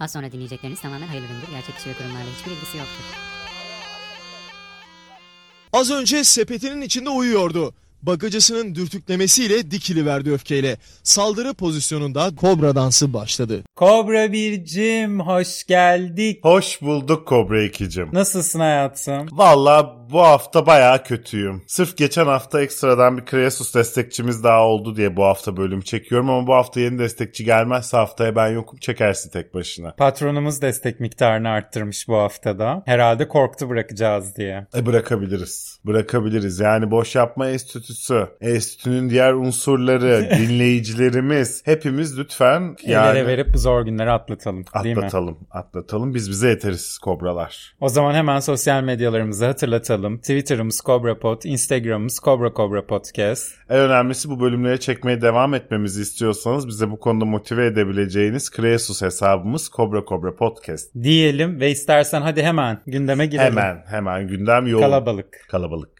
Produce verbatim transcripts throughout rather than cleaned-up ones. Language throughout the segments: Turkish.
Az sonra dinleyecekleriniz tamamen hayırlıdır. Gerçek kişi ve kurumlarla hiçbir ilgisi yoktur. Az önce sepetinin içinde uyuyordu. Bagacısının dürtüklemesiyle dikiliverdi öfkeyle. Saldırı pozisyonunda kobra dansı başladı. Kobra bircim, hoş geldik. Hoş bulduk Kobra ikicim. Nasılsın hayatım? Valla bu hafta bayağı kötüyüm. Sırf geçen hafta ekstradan bir Kreasus destekçimiz daha oldu diye bu hafta bölüm çekiyorum ama bu hafta yeni destekçi gelmezse haftaya ben yokum, çekersin tek başına. Patronumuz destek miktarını arttırmış bu haftada. Herhalde korktu bırakacağız diye. E bırakabiliriz. Bırakabiliriz. Yani Boş Yapma Enstitüsü, enstitünün diğer unsurları, dinleyicilerimiz, hepimiz lütfen yani... Ellere verip bu zor günleri atlatalım. Değil Atlatalım, mi? atlatalım. Biz bize yeteriz kobralar. O zaman hemen sosyal medyalarımızı hatırlatalım. Twitter'ımız KobraPod, Instagram'ımız Kobra Kobra Podcast. En önemlisi bu bölümleri çekmeye devam etmemizi istiyorsanız bize bu konuda motive edebileceğiniz Kreasus hesabımız Kobra Kobra Podcast. Diyelim ve istersen hadi hemen gündeme girelim. Hemen hemen gündem yoğun. Kalabalık. Kalabalık.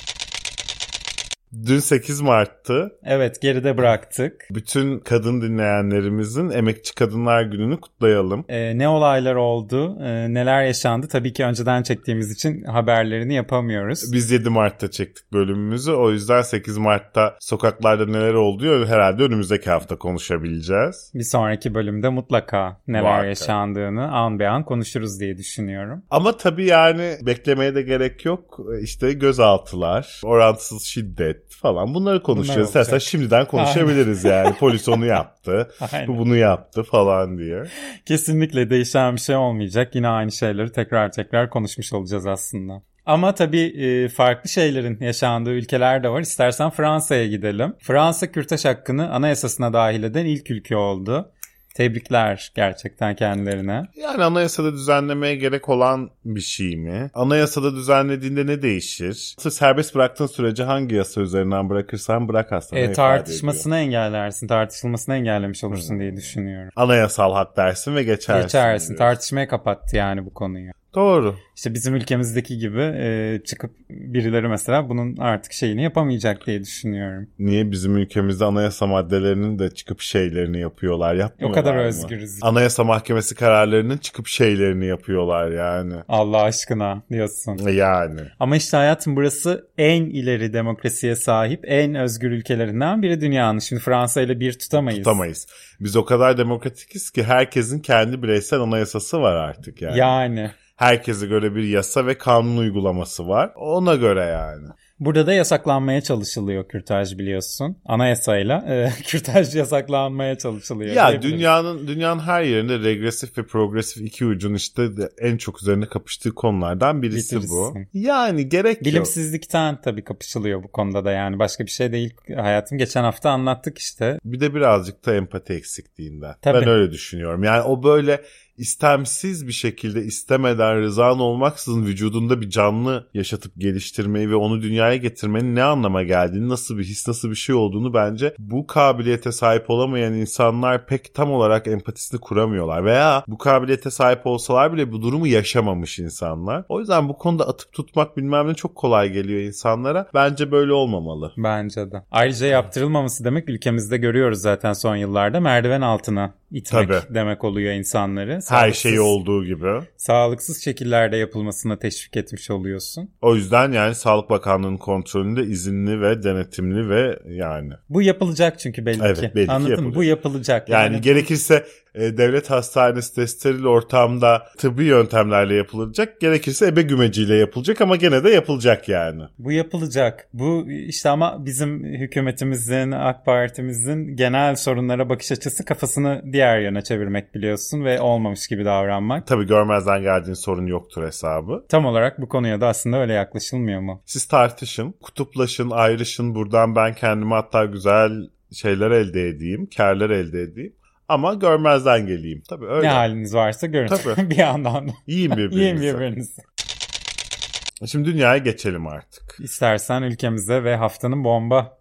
Dün sekiz Mart'tı. Evet, geride bıraktık. Bütün kadın dinleyenlerimizin Emekçi Kadınlar Günü'nü kutlayalım. Ee, ne olaylar oldu, ee, neler yaşandı? Tabii ki önceden çektiğimiz için haberlerini yapamıyoruz. Biz yedi Mart'ta çektik bölümümüzü. O yüzden sekiz Mart'ta sokaklarda neler oldu herhalde önümüzdeki hafta konuşabileceğiz. Bir sonraki bölümde mutlaka neler Muhakkak. yaşandığını an be an konuşuruz diye düşünüyorum. Ama tabii yani beklemeye de gerek yok. İşte gözaltılar, orantısız şiddet falan bunları konuşacağız. İstersen şimdiden konuşabiliriz yani. Polis onu yaptı, bu bunu yaptı falan diye. Kesinlikle değişen bir şey olmayacak. Yine aynı şeyleri tekrar tekrar konuşmuş olacağız aslında. Ama tabii farklı şeylerin yaşandığı ülkeler de var. İstersen Fransa'ya gidelim. Fransa kürtaj hakkını anayasasına dahil eden ilk ülke oldu. Tebrikler gerçekten kendilerine. Yani anayasada düzenlemeye gerek olan bir şey mi? Anayasada düzenlediğinde ne değişir? Serbest bıraktığın sürece hangi yasa üzerinden bırakırsan bırak aslında. E, tartışmasını engellersin. Tartışılmasını engellemiş olursun hmm. diye düşünüyorum. Anayasal hak dersin ve geçersin. Geçersin. Diyorsun. Tartışmaya kapattı yani bu konuyu. Doğru. İşte bizim ülkemizdeki gibi e, çıkıp birileri mesela bunun artık şeyini yapamayacak diye düşünüyorum. Niye bizim ülkemizde anayasa maddelerinin de çıkıp şeylerini yapıyorlar? Yapmıyorlar O kadar mı? özgürüz. Anayasa Mahkemesi kararlarının çıkıp şeylerini yapıyorlar yani. Allah aşkına diyorsun. Yani. Ama işte hayatım burası en ileri demokrasiye sahip en özgür ülkelerinden biri dünyanın. Şimdi Fransa ile bir tutamayız. Tutamayız. Biz o kadar demokratikiz ki herkesin kendi bireysel anayasası var artık yani. Yani. Herkese göre bir yasa ve kanun uygulaması var. Ona göre yani. Burada da yasaklanmaya çalışılıyor kürtaj biliyorsun. Anayasayla e, kürtaj yasaklanmaya çalışılıyor. Ya dünyanın dünyanın her yerinde regresif ve progresif iki ucun işte de en çok üzerine kapıştığı konulardan birisi Bitirirsin. Bu. Yani gerek yok. Bilimsizlikten tabii kapışılıyor bu konuda da yani başka bir şey değil. Hayatım geçen hafta anlattık işte. Bir de birazcık da empati eksikliğinden. Tabii. Ben öyle düşünüyorum. Yani o böyle istemsiz bir şekilde istemeden rızan olmaksızın vücudunda bir canlı yaşatıp geliştirmeyi ve onu dünyaya getirmenin ne anlama geldiğini, nasıl bir his, nasıl bir şey olduğunu bence bu kabiliyete sahip olamayan insanlar pek tam olarak empatisini kuramıyorlar. Veya bu kabiliyete sahip olsalar bile bu durumu yaşamamış insanlar. O yüzden bu konuda atıp tutmak bilmem ne çok kolay geliyor insanlara. Bence böyle olmamalı. Bence de. Ayrıca yaptırılmaması demek ülkemizde görüyoruz zaten son yıllarda merdiven altına itmek Tabii. demek oluyor insanları. Her şey olduğu gibi. Sağlıksız şekillerde yapılmasına teşvik etmiş oluyorsun. O yüzden yani Sağlık Bakanlığı'nın kontrolünde izinli ve denetimli ve yani. Bu yapılacak çünkü belli evet, ki. Belli Anladın ki mı? Bu yapılacak. Yani, yani gerekirse e, devlet hastanesinde steril ortamda tıbbi yöntemlerle yapılacak. Gerekirse ebe gümeciyle yapılacak ama gene de yapılacak yani. Bu yapılacak. Bu işte ama bizim hükümetimizin, AK Parti'mizin genel sorunlara bakış açısı kafasını diğer yöne çevirmek biliyorsun ve olmamış gibi davranmak. Tabii görmezden geldiğin sorun yoktur hesabı. Tam olarak bu konuya da aslında öyle yaklaşılmıyor mu? Siz tartışın, kutuplaşın, ayrışın. Buradan ben kendime hatta güzel şeyler elde edeyim, kârlar elde edeyim. Ama görmezden geleyim. Tabii öyle. Ne haliniz varsa görün. Tabii. Bir yandan da. Yiyin birbirinizi. Yiyin birbirinizi. Şimdi dünyaya geçelim artık. İstersen ülkemize ve haftanın bomba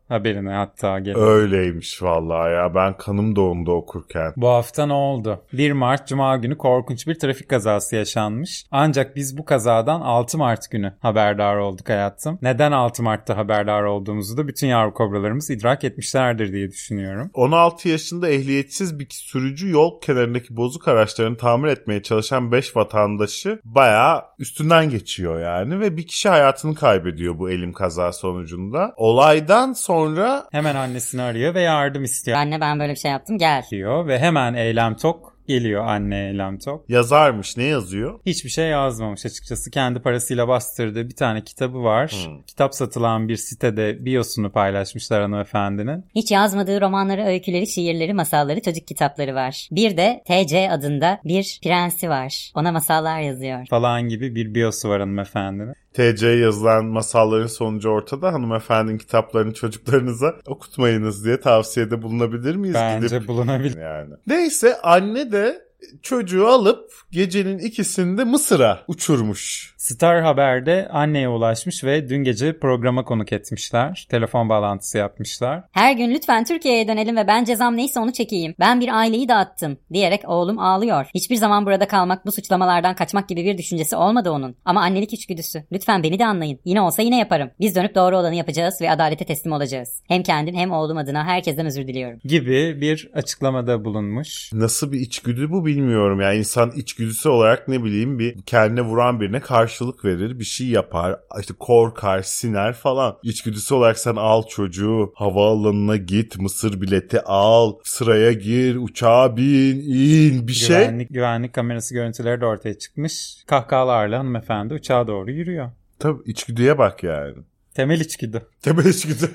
haberine hatta gelip. Öyleymiş vallahi ya. Ben kanım dondu okurken. Bu hafta ne oldu? bir Mart Cuma günü korkunç bir trafik kazası yaşanmış. Ancak biz bu kazadan altı Mart günü haberdar olduk hayatım. Neden altı Mart'ta haberdar olduğumuzu da bütün yavru kobralarımız idrak etmişlerdir diye düşünüyorum. on altı yaşında ehliyetsiz bir sürücü yol kenarındaki bozuk araçlarını tamir etmeye çalışan beş vatandaşı bayağı üstünden geçiyor yani ve bir kişi hayatını kaybediyor bu elim kaza sonucunda. Olaydan sonra hemen annesini arıyor ve yardım istiyor. Anne ben böyle bir şey yaptım gel. Diyor ve hemen Eylem Tok geliyor, anne Eylem Tok. Yazarmış, ne yazıyor? Hiçbir şey yazmamış açıkçası. Kendi parasıyla bastırdığı bir tane kitabı var. Hmm. Kitap satılan bir sitede biyosunu paylaşmışlar hanımefendinin. Hiç yazmadığı romanları, öyküleri, şiirleri, masalları, çocuk kitapları var. Bir de T C adında bir prensi var. Ona masallar yazıyor. Falan gibi bir biyosu var hanımefendinin. T C'ye yazılan masalların sonucu ortada. Hanımefendinin kitaplarını çocuklarınıza okutmayınız diye tavsiyede bulunabilir miyiz? Bence Gidip, bulunabilir. Yani. Neyse, anne de çocuğu alıp gecenin ikisinde Mısır'a uçurmuş. Star Haber'de anneye ulaşmış ve dün gece programa konuk etmişler. Telefon bağlantısı yapmışlar. Her gün lütfen Türkiye'ye dönelim ve ben cezam neyse onu çekeyim. Ben bir aileyi dağıttım diyerek oğlum ağlıyor. Hiçbir zaman burada kalmak, bu suçlamalardan kaçmak gibi bir düşüncesi olmadı onun. Ama annelik içgüdüsü. Lütfen beni de anlayın. Yine olsa yine yaparım. Biz dönüp doğru olanı yapacağız ve adalete teslim olacağız. Hem kendim hem oğlum adına herkesten özür diliyorum. Gibi bir açıklamada bulunmuş. Nasıl bir içgüdü bu bilmiyorum. Yani insan içgüdüsü olarak ne bileyim bir kendine vuran birine karşılık verir, bir şey yapar, işte korkar, siner falan. İçgüdüsü olarak sen al çocuğu, havaalanına git, Mısır bileti al, sıraya gir, uçağa bin, in, bir şey. Güvenlik, güvenlik kamerası görüntüleri de ortaya çıkmış. Kahkahalarla hanımefendi uçağa doğru yürüyor. Tabii içgüdüye bak yani. Temel içgüdü. Temel içgüdü.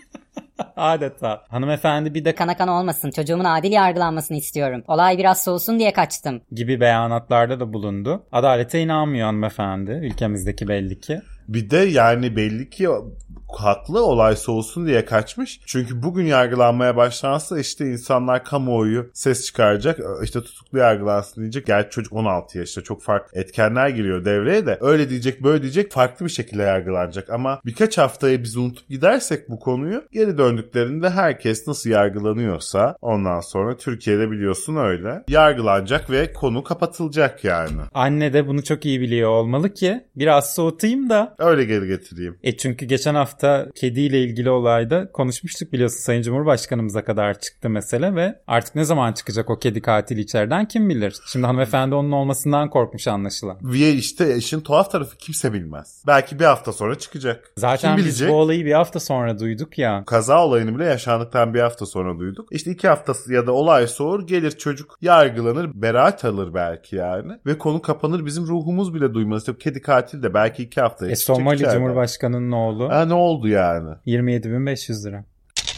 Adeta. Hanımefendi bir de Kana kana olmasın. Çocuğumun adil yargılanmasını istiyorum. Olay biraz soğusun diye kaçtım. gibi beyanatlarda da bulundu. Adalete inanmıyor hanımefendi. Ülkemizdeki belli ki. Bir de yani belli ki haklı, olay soğusun diye kaçmış. Çünkü bugün yargılanmaya başlansa işte insanlar, kamuoyu ses çıkaracak. İşte tutuklu yargılansın diyecek. Gerçi çocuk on altı yaşta, çok farklı etkenler giriyor devreye de. Öyle diyecek, böyle diyecek, farklı bir şekilde yargılanacak. Ama birkaç haftaya biz unutup gidersek bu konuyu, geri döndüklerinde herkes nasıl yargılanıyorsa ondan sonra Türkiye'de biliyorsun öyle yargılanacak ve konu kapatılacak yani. Anne de bunu çok iyi biliyor olmalı ki biraz soğutayım da öyle geri getireyim. E çünkü geçen hafta kediyle ilgili olayda konuşmuştuk biliyorsun, Sayın Cumhurbaşkanımıza kadar çıktı mesele ve artık ne zaman çıkacak o kedi katili içeriden kim bilir. Şimdi hanımefendi onun olmasından korkmuş anlaşılan. Ve işte işin tuhaf tarafı, kimse bilmez. Belki bir hafta sonra çıkacak. Zaten kim biz bilecek? bu olayı bir hafta sonra duyduk ya. Kaza olayını bile yaşandıktan bir hafta sonra duyduk. İşte iki haftası ya da olay soğur, gelir çocuk yargılanır, beraat alır belki yani. Ve konu kapanır, bizim ruhumuz bile duymaz. İşte kedi katil de belki iki haftaya E çıkacak. Somali içeriden. Cumhurbaşkanı'nın oğlu. Ha, ne oldu yani? yirmi yedi bin beş yüz lira.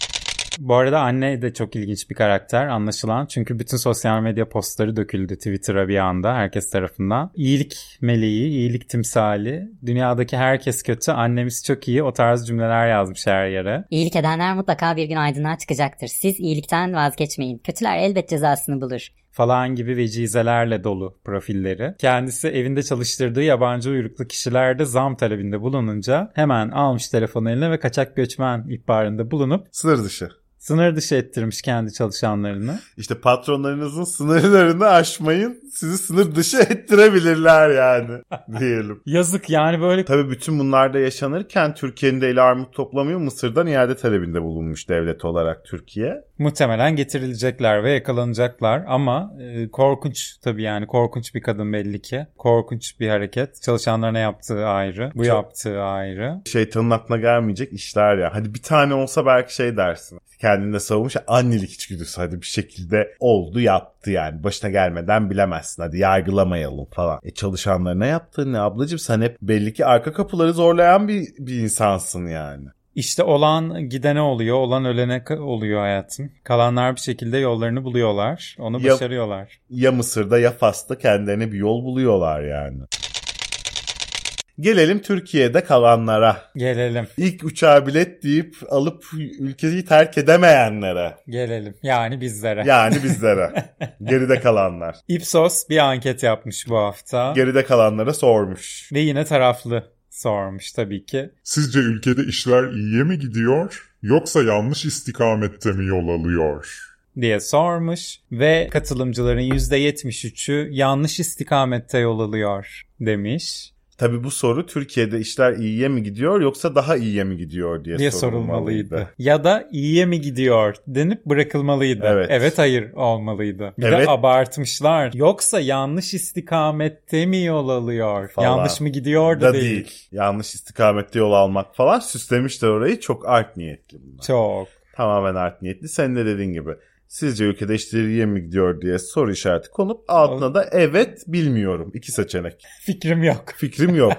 Bu arada anne de çok ilginç bir karakter anlaşılan. Çünkü bütün sosyal medya postları döküldü Twitter'a bir anda herkes tarafından. İyilik meleği, iyilik timsali. Dünyadaki herkes kötü, annemiz çok iyi. O tarz cümleler yazmış her yere. İyilik edenler mutlaka bir gün aydınlığa çıkacaktır. Siz iyilikten vazgeçmeyin. Kötüler elbet cezasını bulur. Falan gibi vecizelerle dolu profilleri. Kendisi evinde çalıştırdığı yabancı uyruklu kişilerde zam talebinde bulununca hemen almış telefonu eline ve kaçak göçmen ihbarında bulunup Sınır dışı. sınır dışı ettirmiş kendi çalışanlarını. İşte patronlarınızın sınırlarını aşmayın, sizi sınır dışı ettirebilirler yani diyelim. Yazık yani böyle. Tabii bütün bunlar da yaşanırken Türkiye'nin de eli armut toplamıyor, Mısır'dan iade talebinde bulunmuş devlet olarak Türkiye. Muhtemelen getirilecekler ve yakalanacaklar ama e, korkunç tabii yani korkunç bir kadın belli ki. Korkunç bir hareket. Çalışanlarına yaptığı ayrı. Bu Çok... yaptığı ayrı. Şeytanın aklına gelmeyecek işler ya. Hadi bir tane olsa belki şey dersin. Kendini savunmuş, annelik içgüdüsü, hadi bir şekilde oldu yaptı yani. Başına gelmeden bilemezsin, hadi yargılamayalım falan. E çalışanlarına yaptığın ne ablacığım, sen hep belli ki arka kapıları zorlayan bir, bir insansın yani. İşte olan gidene oluyor, olan ölene oluyor hayatım. Kalanlar bir şekilde yollarını buluyorlar, onu ya, başarıyorlar. Ya Mısır'da ya Fas'ta kendilerine bir yol buluyorlar yani. Gelelim Türkiye'de kalanlara. Gelelim. İlk uçağa bilet deyip alıp ülkeyi terk edemeyenlere. Gelelim. Yani bizlere. Yani bizlere. Geride kalanlar. Ipsos bir anket yapmış bu hafta. Geride kalanlara sormuş. Ve yine taraflı sormuş tabii ki. Sizce ülkede işler iyiye mi gidiyor yoksa yanlış istikamette mi yol alıyor diye sormuş ve katılımcıların yüzde yetmiş üçü yanlış istikamette yol alıyor demiş. Tabii bu soru Türkiye'de işler iyiye mi gidiyor yoksa daha iyiye mi gidiyor diye, diye sorulmalıydı. sorulmalıydı. Ya da iyiye mi gidiyor denip bırakılmalıydı. Evet. Evet hayır olmalıydı. Bir Evet. de abartmışlar. Yoksa yanlış istikamette mi yol alıyor? Falan. Yanlış mı gidiyor da, Da değil. değil. Yanlış istikamette yol almak falan, süslemişler orayı, çok art niyetli bunlar. Çok. Tamamen art niyetli. Senin de dediğin gibi. Sizce ülkede işler iyiye mi gidiyor diye soru işareti konup altına da evet bilmiyorum. İki seçenek. Fikrim yok. Fikrim yok.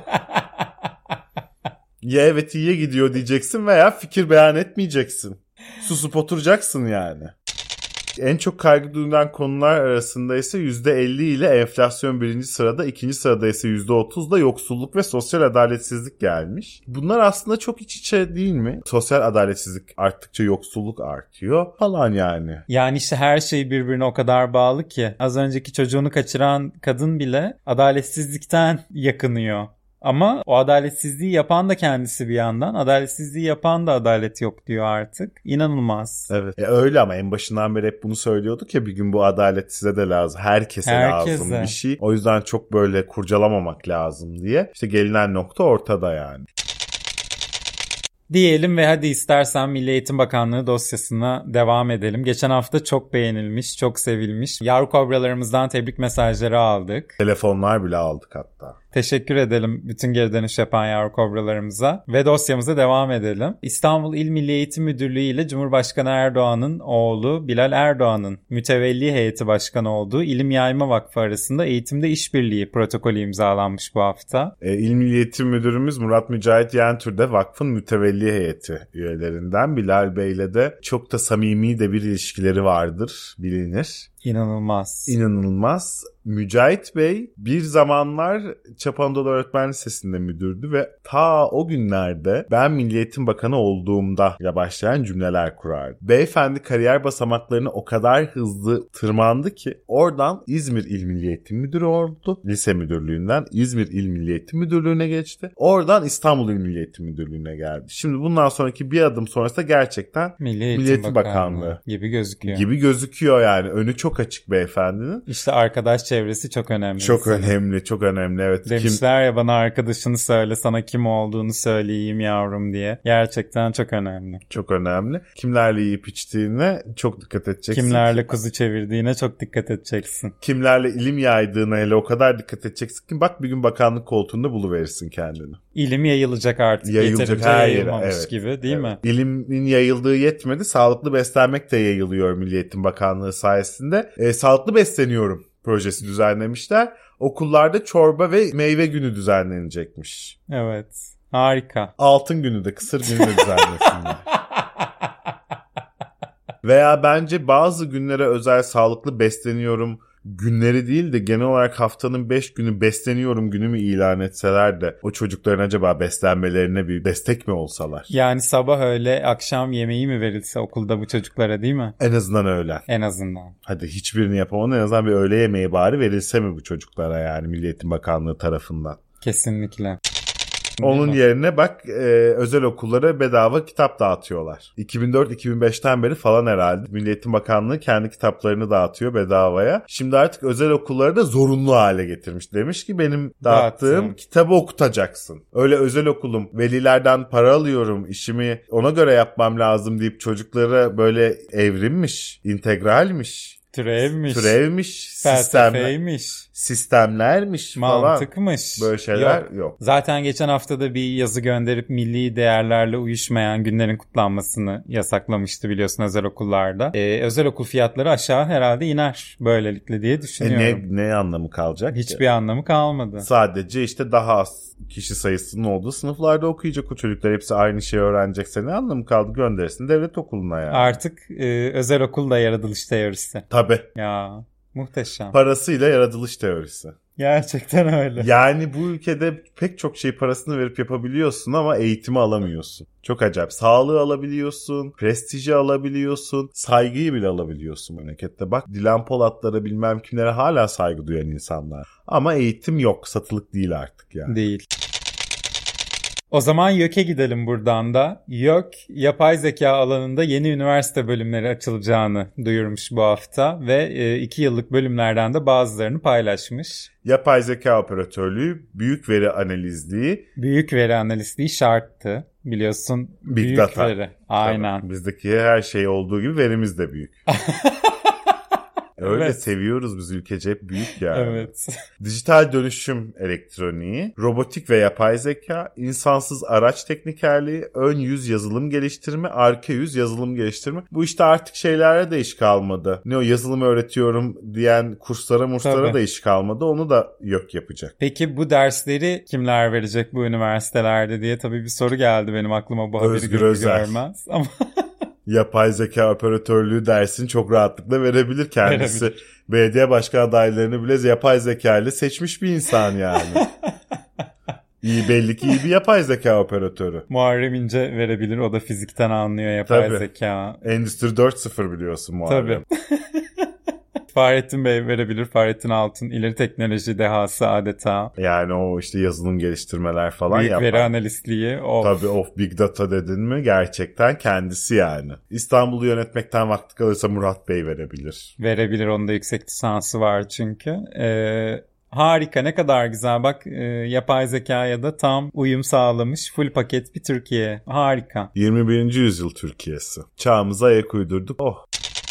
Ya evet iyiye gidiyor diyeceksin veya fikir beyan etmeyeceksin. Susup oturacaksın yani. En çok kaygı duyulan konular arasında ise yüzde elli ile enflasyon birinci sırada, ikinci sırada ise yüzde otuzla yoksulluk ve sosyal adaletsizlik gelmiş. Bunlar aslında çok iç içe değil mi? Sosyal adaletsizlik arttıkça yoksulluk artıyor falan yani. Yani işte her şey birbirine o kadar bağlı ki. Az önceki çocuğunu kaçıran kadın bile adaletsizlikten yakınıyor. Ama o adaletsizliği yapan da kendisi bir yandan. Adaletsizliği yapan da adalet yok diyor artık. İnanılmaz. Evet. E öyle ama en başından beri hep bunu söylüyorduk ya, bir gün bu adalet size de lazım. Herkese, Herkese lazım bir şey. O yüzden çok böyle kurcalamamak lazım diye. İşte gelinen nokta ortada yani. Diyelim ve hadi istersen Milli Eğitim Bakanlığı dosyasına devam edelim. Geçen hafta çok beğenilmiş, çok sevilmiş yavru kobralarımızdan tebrik mesajları aldık. Telefonlar bile aldık hatta. Teşekkür edelim bütün geri dönüş yapan yavru kobralarımıza ve dosyamıza devam edelim. İstanbul İl Milli Eğitim Müdürlüğü ile Cumhurbaşkanı Erdoğan'ın oğlu Bilal Erdoğan'ın mütevelli heyeti başkanı olduğu İlim Yayma Vakfı arasında eğitimde işbirliği protokolü imzalanmış bu hafta. E, İl Milli Eğitim Müdürümüz Murat Mücahit Yentür de vakfın mütevelli heyeti üyelerinden. Bilal Bey'le de çok da samimi de bir ilişkileri vardır, bilinir. İnanılmaz. İnanılmaz. Mücahit Bey bir zamanlar Çapandoğlu Öğretmen Lisesi'nde müdürdü ve ta o günlerde ben Milli Eğitim Bakanı olduğumda ile başlayan cümleler kurardı. Beyefendi kariyer basamaklarını o kadar hızlı tırmandı ki oradan İzmir İl Milli Eğitim Müdürü oldu. Lise müdürlüğünden İzmir İl Milli Eğitim Müdürlüğü'ne geçti. Oradan İstanbul İl Milli Eğitim Müdürlüğü'ne geldi. Şimdi bundan sonraki bir adım sonrası da gerçekten Milli Eğitim, Milli Eğitim Bakanlığı, Bakanlığı gibi gözüküyor. Gibi gözüküyor yani. Önü çok açık beyefendinin. İşte arkadaş çevresi çok önemli. Çok mesela. önemli, çok önemli. Evet. Demişler kim... ya bana arkadaşını söyle, sana kim olduğunu söyleyeyim yavrum diye. Gerçekten çok önemli. Çok önemli. Kimlerle yiyip içtiğine çok dikkat edeceksin. Kimlerle kuzu çevirdiğine çok dikkat edeceksin. Kimlerle ilim yaydığına hele o kadar dikkat edeceksin ki bak bir gün bakanlık koltuğunda buluverirsin kendini. İlim yayılacak artık. Yayılacak Yeterince her yere. yayılmamış Evet. gibi değil evet. mi? İlimin yayıldığı yetmedi. Sağlıklı beslenmek de yayılıyor Milli Eğitim Bakanlığı sayesinde. E, sağlıklı besleniyorum projesi düzenlemişler. Okullarda çorba ve meyve günü düzenlenecekmiş. Evet. Harika. Altın günü de, kısır günü de düzenlesinler. Veya bence bazı günlere özel sağlıklı besleniyorum günleri değil de genel olarak haftanın beş günü besleniyorum günü mü ilan etseler de o çocukların acaba beslenmelerine bir destek mi olsalar? Yani sabah öğle akşam yemeği mi verilse okulda bu çocuklara değil mi? En azından öğlen. En azından. Hadi hiçbirini yapamam, en azından bir öğle yemeği bari verilse mi bu çocuklara yani Milli Eğitim Bakanlığı tarafından? Kesinlikle. Onun yerine bak e, özel okullara bedava kitap dağıtıyorlar. iki bin dört iki bin beşten beri falan herhalde Milli Eğitim Bakanlığı kendi kitaplarını dağıtıyor bedavaya. Şimdi artık özel okulları da zorunlu hale getirmiş. Demiş ki benim dağıttığım Dağıttım. kitabı okutacaksın. Öyle özel okulum, velilerden para alıyorum, işimi ona göre yapmam lazım deyip çocuklara böyle evrimmiş, integralmiş. Türevmiş. Türevmiş. Felsefeymiş. Sistemlermiş falan. Mantıkmış. Böyle şeyler yok. yok. Zaten geçen hafta da bir yazı gönderip milli değerlerle uyuşmayan günlerin kutlanmasını yasaklamıştı biliyorsun özel okullarda. Ee, özel okul fiyatları aşağı herhalde iner böylelikle diye düşünüyorum. E ne, ne anlamı kalacak Hiçbir ki? anlamı kalmadı. Sadece işte daha az kişi sayısının olduğu sınıflarda okuyacak o çocuklar. Hepsi aynı şeyi öğrenecekse ne anlamı kaldı? Göndersin devlet okuluna yani. Artık e, özel okul da yaratılış teorisi. Tabii. Ya muhteşem. Parasıyla yaratılış teorisi. Gerçekten öyle. Yani bu ülkede pek çok şey parasını verip yapabiliyorsun ama eğitimi alamıyorsun. Çok acayip. Sağlığı alabiliyorsun, prestiji alabiliyorsun, saygıyı bile alabiliyorsun memlekette. Bak Dilan Polatlara bilmem kimlere hala saygı duyan insanlar. Ama eğitim yok, satılık değil artık yani. Değil. O zaman YÖK'e gidelim buradan da. YÖK, yapay zeka alanında yeni üniversite bölümleri açılacağını duyurmuş bu hafta ve iki yıllık bölümlerden de bazılarını paylaşmış. Yapay zeka operatörlüğü, büyük veri analizliği. Büyük veri analizliği şarttı. Biliyorsun Big büyük data. veri. Aynen. Tabii, bizdeki her şey olduğu gibi verimiz de büyük. Öyle Evet. seviyoruz biz ülkece, hep büyük yani. Evet. Dijital dönüşüm elektroniği, robotik ve yapay zeka, insansız araç teknikerliği, ön yüz yazılım geliştirme, arka yüz yazılım geliştirme. Bu işte artık şeylere de iş kalmadı. Ne o yazılım öğretiyorum diyen kurslara murslara Tabii. da iş kalmadı. Onu da YÖK yapacak. Peki bu dersleri kimler verecek bu üniversitelerde diye tabii bir soru geldi benim aklıma bu haberi Özgür görür Özel. görmez. Ama Yapay zeka operatörlüğü dersini çok rahatlıkla verebilir kendisi. Verebilir. Belediye başkan adaylarını bile yapay zeka ile seçmiş bir insan yani. İyi, belli ki iyi bir yapay zeka operatörü. Muharrem İnce verebilir. O da fizikten anlıyor yapay Tabii. zeka. Endüstri dört nokta sıfır biliyorsun Muharrem. Tabii. Fahrettin Bey verebilir. Fahrettin Altun ileri teknoloji dehası adeta. Yani o işte yazılım geliştirmeler falan Büyük yapar. veri analistliği. Of. Tabii of big data dedin mi gerçekten kendisi yani. İstanbul'u yönetmekten vakti kalırsa Murat Bey verebilir. Verebilir. Onun da yüksek lisansı var çünkü. Ee, harika, ne kadar güzel. Bak e, yapay zekaya da tam uyum sağlamış. Full paket bir Türkiye. Harika. yirmi birinci yüzyıl Türkiye'si. Çağımıza ayak uydurduk. Oh.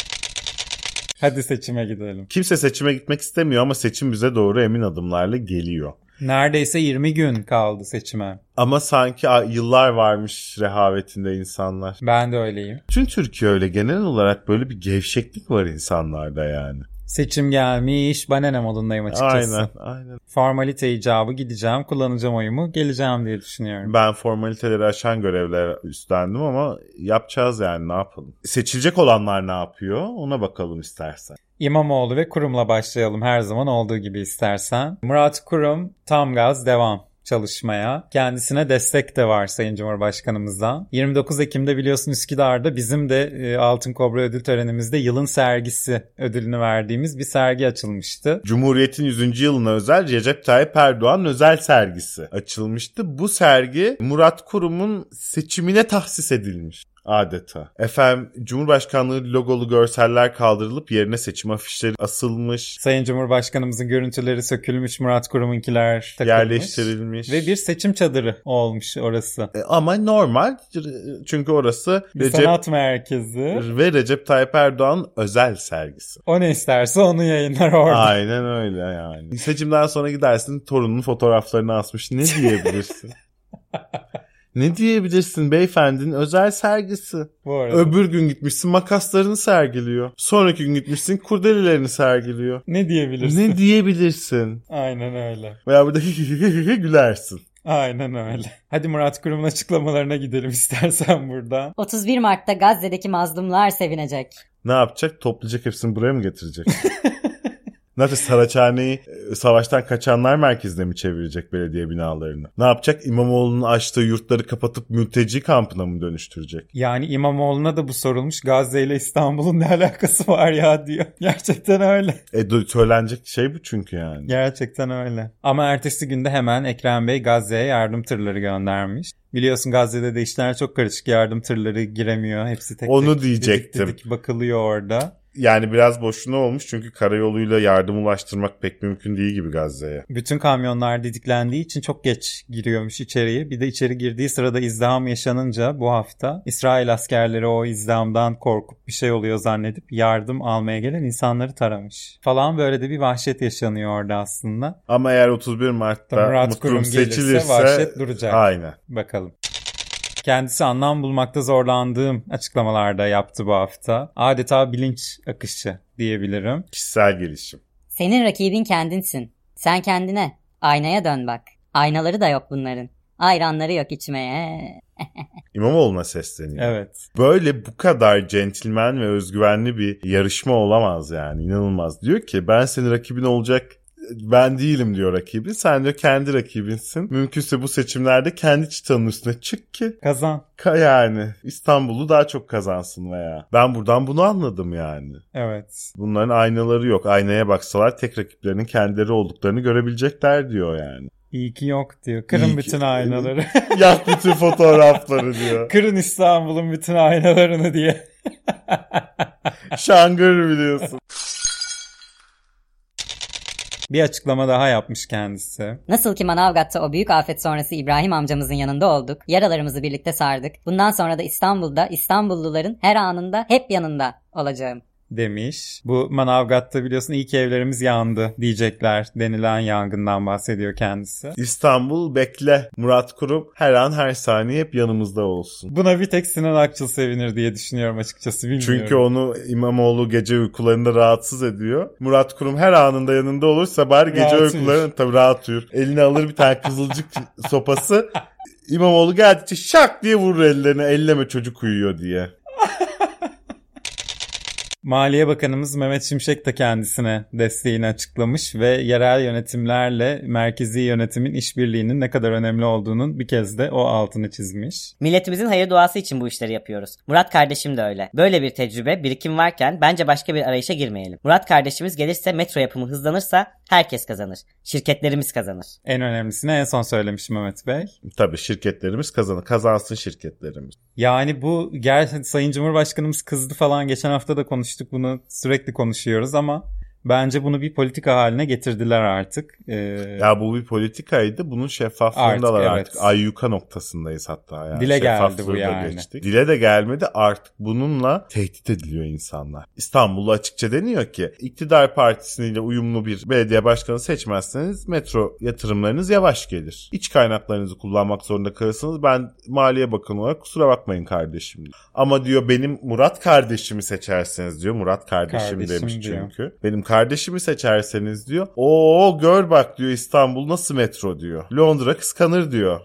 Hadi seçime gidelim. Kimse seçime gitmek istemiyor ama seçim bize doğru emin adımlarla geliyor. Neredeyse yirmi gün kaldı seçime. Ama sanki yıllar varmış rehavetinde insanlar. Ben de öyleyim. Tüm Türkiye öyle, genel olarak böyle bir gevşeklik var insanlarda yani. Seçim gelmiş, bana ne modundayım açıkçası. Aynen, aynen. Formalite icabı gideceğim, kullanacağım oyumu, geleceğim diye düşünüyorum. Ben formaliteleri aşan görevler üstlendim ama yapacağız yani, ne yapalım. Seçilecek olanlar ne yapıyor ona bakalım istersen. İmamoğlu ve Kurum'la başlayalım her zaman olduğu gibi istersen. Murat Kurum tam gaz devam çalışmaya. Kendisine destek de var Sayın Cumhurbaşkanımızdan. yirmi dokuz Ekim'de biliyorsun Üsküdar'da bizim de e, Altın Kobra ödül törenimizde yılın sergisi ödülünü verdiğimiz bir sergi açılmıştı. Cumhuriyet'in yüzüncü yılına özel Recep Tayyip Erdoğan özel sergisi açılmıştı. Bu sergi Murat Kurum'un seçimine tahsis edilmiş. Adeta. Efendim Cumhurbaşkanlığı logolu görseller kaldırılıp yerine seçim afişleri asılmış. Sayın Cumhurbaşkanımızın görüntüleri sökülmüş, Murat Kurum'unkiler takılmış. Yerleştirilmiş. Ve bir seçim çadırı olmuş orası. E, ama normal çünkü orası Bir Recep sanat merkezi. ve Recep Tayyip Erdoğan özel sergisi. O ne isterse onu yayınlar orada. Aynen öyle yani. Seçimden sonra gidersin torununun fotoğraflarını asmış. Ne diyebilirsin? Ne diyebilirsin, beyefendinin özel sergisi. Bu arada. Öbür gün gitmişsin makaslarını sergiliyor. Sonraki gün gitmişsin kurdelelerini sergiliyor. Ne diyebilirsin? Ne diyebilirsin? Aynen öyle. Veya burada gülersin. Aynen öyle. Hadi Murat Kurum'un açıklamalarına gidelim istersen buradan. otuz bir Mart'ta Gazze'deki mazlumlar sevinecek. Ne yapacak? Toplayacak, hepsini buraya mı getirecek? Ne yapacak? Saraçhane'yi savaştan kaçanlar merkezine mi çevirecek belediye binalarını? Ne yapacak? İmamoğlu'nun açtığı yurtları kapatıp mülteci kampına mı dönüştürecek? Yani İmamoğlu'na da bu sorulmuş. Gazze ile İstanbul'un ne alakası var ya diyor. Gerçekten öyle. E söylenecek şey bu çünkü yani. Gerçekten öyle. Ama ertesi günde hemen Ekrem Bey Gazze'ye yardım tırları göndermiş. Biliyorsun Gazze'de de işler çok karışık. Yardım tırları giremiyor. Hepsi tek Onu tek diyecektim. didik didik bakılıyor orada. Yani biraz boşuna olmuş çünkü karayoluyla yardım ulaştırmak pek mümkün değil gibi Gazze'ye. Bütün kamyonlar didiklendiği için çok geç giriyormuş içeriye. Bir de içeri girdiği sırada izdiham yaşanınca bu hafta İsrail askerleri o izdihamdan korkup bir şey oluyor zannedip yardım almaya gelen insanları taramış. Falan, böyle de bir vahşet yaşanıyor orada aslında. Ama eğer otuz bir Mart'ta Murat Murat Kurum Kurum gelirse seçilirse vahşet duracak. Aynen. Bakalım. Kendisi anlam bulmakta zorlandığım açıklamalarda yaptı bu hafta. Adeta bilinç akışı diyebilirim. Kişisel gelişim. Senin rakibin kendinsin. Sen kendine. Aynaya dön bak. Aynaları da yok bunların. Ayranları yok içmeye. İmamoğlu'na sesleniyor. Evet. Böyle bu kadar centilmen ve özgüvenli bir yarışma olamaz yani. İnanılmaz. Diyor ki ben senin rakibin olacak, ben değilim diyor rakibi. Sen diyor kendi rakibinsin. Mümkünse bu seçimlerde kendi çıtanın üstüne çık ki Kazan. ka yani İstanbul'u daha çok kazansın veya. Ben buradan bunu anladım yani. Evet. Bunların aynaları yok. Aynaya baksalar tek rakiplerinin kendileri olduklarını görebilecekler diyor yani. İyi ki yok diyor. Kırın İyi bütün ki- aynaları. Yak bütün fotoğrafları diyor. Kırın İstanbul'un bütün aynalarını diye. Şangır biliyorsun. Bir açıklama daha yapmış kendisi. Nasıl ki Manavgat'ta o büyük afet sonrası İbrahim amcamızın yanında olduk, yaralarımızı birlikte sardık. Bundan sonra da İstanbul'da İstanbulluların her anında hep yanında olacağım Demiş. Bu Manavgat'ta biliyorsun ilk evlerimiz yandı diyecekler denilen yangından bahsediyor kendisi. İstanbul bekle. Murat Kurum her an her saniye hep yanımızda olsun. Buna bir tek Sinan Akçıl sevinir diye düşünüyorum açıkçası, bilmiyorum. Çünkü onu İmamoğlu gece uykularında rahatsız ediyor. Murat Kurum her anında yanında olursa bari gece Rahat uykularında tabii rahat uyur. Eline alır bir tane kızılcık sopası. İmamoğlu geldikçe şak diye vurur ellerine, elleme çocuk uyuyor diye. Maliye Bakanımız Mehmet Şimşek de kendisine desteğini açıklamış ve yerel yönetimlerle merkezi yönetimin işbirliğinin ne kadar önemli olduğunun bir kez de o altını çizmiş. Milletimizin hayır duası için bu işleri yapıyoruz. Murat kardeşim de öyle. Böyle bir tecrübe, birikim varken bence başka bir arayışa girmeyelim. Murat kardeşimiz gelirse, metro yapımı hızlanırsa herkes kazanır. Şirketlerimiz kazanır. En önemlisini en son söylemiş Mehmet Bey. Tabii şirketlerimiz kazanır. Kazansın şirketlerimiz. Yani bu gerçekten Sayın Cumhurbaşkanımız kızdı falan, geçen hafta da konuştuk, bunu sürekli konuşuyoruz ama bence bunu bir politika haline getirdiler artık. Ee, Ya bu bir politikaydı. Bunun şeffaflığındalar Artık, artık. evet. Ayyuka noktasındayız hatta. Yani. Dile geldi bu Şeffaflığı da yani. geçtik. Dile de gelmedi, artık bununla tehdit ediliyor insanlar. İstanbul'da açıkça deniyor ki iktidar partisiyle uyumlu bir belediye başkanı seçmezseniz metro yatırımlarınız yavaş gelir. İç kaynaklarınızı kullanmak zorunda kalırsınız. Ben Maliye Bakanı olarak kusura bakmayın kardeşim. Ama diyor benim Murat kardeşimi seçerseniz diyor. Murat kardeşim, Kardeşim demiş diyor. çünkü. Benim kardeşimi seçerseniz diyor. Oo gör bak diyor, İstanbul nasıl metro diyor. Londra kıskanır diyor.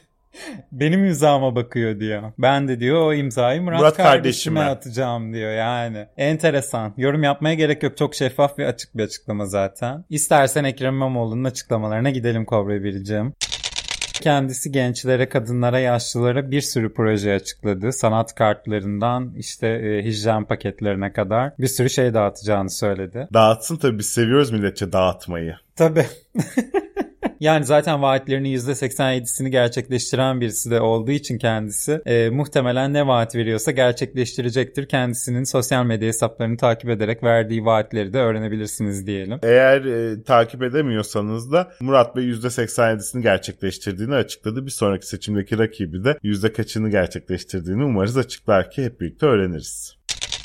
Benim imzama bakıyor diyor. Ben de diyor o imzayı Murat, Murat kardeşime kardeşime atacağım diyor yani. Enteresan. Yorum yapmaya gerek yok. Çok şeffaf ve açık bir açıklama zaten. İstersen Ekrem İmamoğlu'nun açıklamalarına gidelim Kobra Biricim. Kendisi gençlere, kadınlara, yaşlılara bir sürü proje açıkladı. Sanat kartlarından işte e, hijyen paketlerine kadar bir sürü şey dağıtacağını söyledi. Dağıtsın tabii, biz seviyoruz milletçe dağıtmayı. Tabii. Yani zaten vaatlerinin yüzde seksen yedisini gerçekleştiren birisi de olduğu için kendisi e, muhtemelen ne vaat veriyorsa gerçekleştirecektir. Kendisinin sosyal medya hesaplarını takip ederek verdiği vaatleri de öğrenebilirsiniz diyelim. Eğer e, takip edemiyorsanız da Murat Bey yüzde seksen yedisini gerçekleştirdiğini açıkladı. Bir sonraki seçimdeki rakibi de yüzde kaçını gerçekleştirdiğini umarız açıklar ki hep birlikte öğreniriz.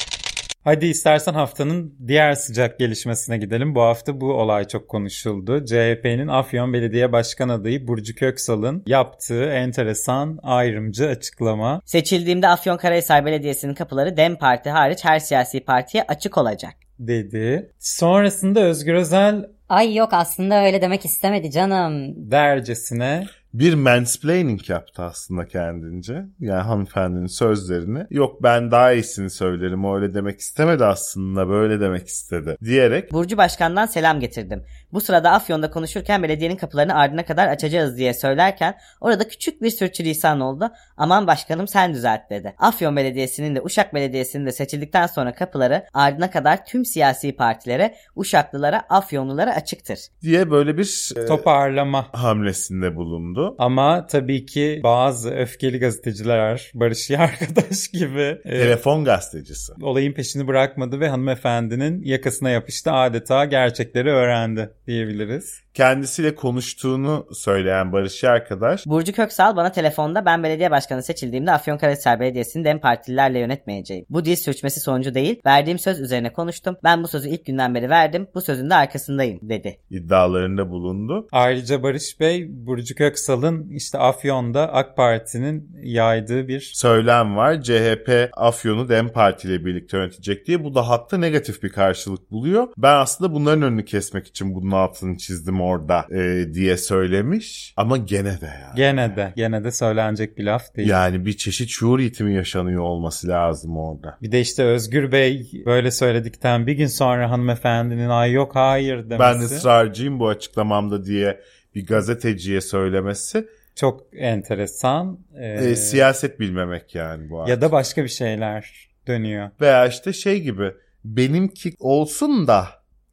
Hadi istersen haftanın diğer sıcak gelişmesine gidelim. Bu hafta bu olay çok konuşuldu. C H P'nin Afyon Belediye Başkan adayı Burcu Köksal'ın yaptığı enteresan ayrımcı açıklama. Seçildiğimde Afyonkarahisar Belediyesi'nin kapıları DEM Parti hariç her siyasi partiye açık olacak Dedi. Sonrasında Özgür Özel Ay yok, aslında öyle demek istemedi canım. dercesine Bir mansplaining yaptı aslında kendince. Yani hanımefendinin sözlerini. Yok ben daha iyisini söylerim, o öyle demek istemedi aslında, böyle demek istedi diyerek. Burcu Başkan'dan selam getirdim. Bu sırada Afyon'da konuşurken belediyenin kapılarını ardına kadar açacağız diye söylerken orada küçük bir sürçülisan oldu. Aman başkanım sen düzelt dedi. Afyon Belediyesi'nin de Uşak Belediyesi'nin de seçildikten sonra kapıları ardına kadar tüm siyasi partilere, Uşaklılara, Afyonlulara açıktır Diye böyle bir e, toparlama hamlesinde bulundu. Ama tabii ki bazı öfkeli gazeteciler, Barış Yargadaş gibi e, Telefon gazetecisi. olayın peşini bırakmadı ve hanımefendinin yakasına yapıştı. Adeta gerçekleri öğrendi diyebiliriz. Kendisiyle konuştuğunu söyleyen Barış arkadaş, Burcu Köksal bana telefonda ben belediye başkanı seçildiğimde Afyonkarahisar Belediyesi'ni DEM partililerle yönetmeyeceğim. Bu dil sürçmesi sonucu değil, verdiğim söz üzerine konuştum. Ben bu sözü ilk günden beri verdim. Bu sözün de arkasındayım dedi. iddialarında bulundu. Ayrıca Barış Bey, Burcu Köksal'ın işte Afyon'da AK Parti'nin yaydığı bir Söylem var. C H P Afyon'u DEM Parti ile birlikte yönetecek diye. Bu da hatta negatif bir karşılık buluyor. Ben aslında bunların önünü kesmek için bunun altını çizdim orada e, diye söylemiş. Ama gene de yani. gene de gene de söylenecek bir laf değil. Yani bir çeşit şuur eğitimi yaşanıyor olması lazım orada. Bir de işte Özgür Bey böyle söyledikten bir gün sonra hanımefendinin ay yok hayır demesi. Ben ısrarcıyım bu açıklamamda diye bir gazeteciye söylemesi. Çok enteresan. Ee, E, siyaset bilmemek yani bu. ya da başka bir şeyler dönüyor. Veya işte şey gibi, benimki olsun da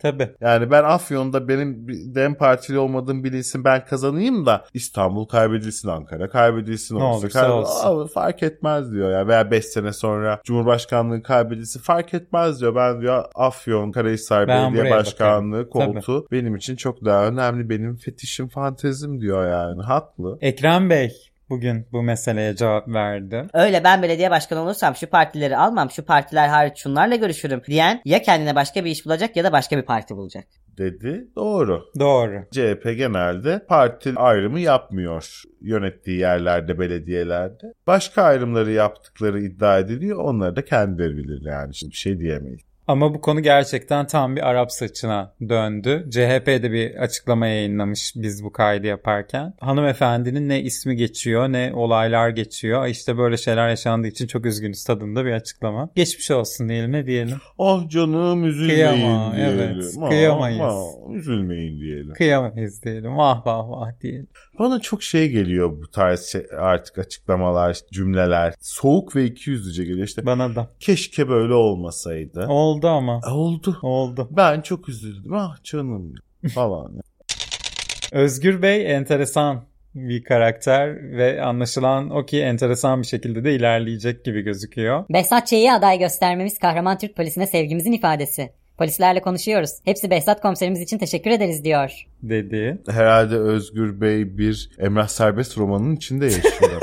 Tabii. Yani ben Afyon'da benim DEM Partili olmadığım bilinsin, ben kazanayım da İstanbul kaybedilsin, Ankara kaybedilsin. Ne olursa kaybedilsin. olsun. Aa, fark etmez diyor ya. Veya beş sene sonra Cumhurbaşkanlığı kaybedilsin, fark etmez diyor. Ben diyor Afyon Karahisar Ben Belediye buraya Başkanlığı bakarım. koltuğu benim için çok daha önemli. Benim fetişim, fantezim diyor yani. Haklı. Ekrem Bey bugün bu meseleye cevap verdi. Öyle ben belediye başkanı olursam şu partileri almam, şu partiler hariç şunlarla görüşürüm diyen ya kendine başka bir iş bulacak ya da başka bir parti bulacak. Dedi. Doğru. Doğru. C H P genelde parti ayrımı yapmıyor yönettiği yerlerde, belediyelerde. Başka ayrımları yaptıkları iddia ediliyor. Onları da kendileri bilir yani. Şimdi bir şey diyemeyiz. Ama bu konu gerçekten tam bir Arap saçına döndü. C H P de bir açıklama yayınlamış biz bu kaydı yaparken. Hanımefendinin ne ismi geçiyor ne olaylar geçiyor. İşte böyle şeyler yaşandığı için çok üzgünüz tadında bir açıklama. Geçmiş olsun diyelim, ne diyelim? Oh canım üzülmeyin Kıyama, diyelim. evet, Ah, kıyamayız. ah, üzülmeyin diyelim. Kıyamayız diyelim. Vah vah vah diyelim. Bana çok şey geliyor bu tarz şey, artık açıklamalar, cümleler. Soğuk ve ikiyüzlüce geliyor. İşte Bana da. keşke böyle olmasaydı. Oldu ama. Oldu. Oldu. Ben çok üzüldüm. Ah canım falan. Özgür Bey enteresan bir karakter ve anlaşılan o ki enteresan bir şekilde de ilerleyecek gibi gözüküyor. Behzat Ç'yi aday göstermemiz kahraman Türk polisine sevgimizin ifadesi. Polislerle konuşuyoruz. Hepsi Behzat komiserimiz için teşekkür ederiz diyor. Dedi. Herhalde Özgür Bey bir Emrah Serbest romanının içinde yaşıyor.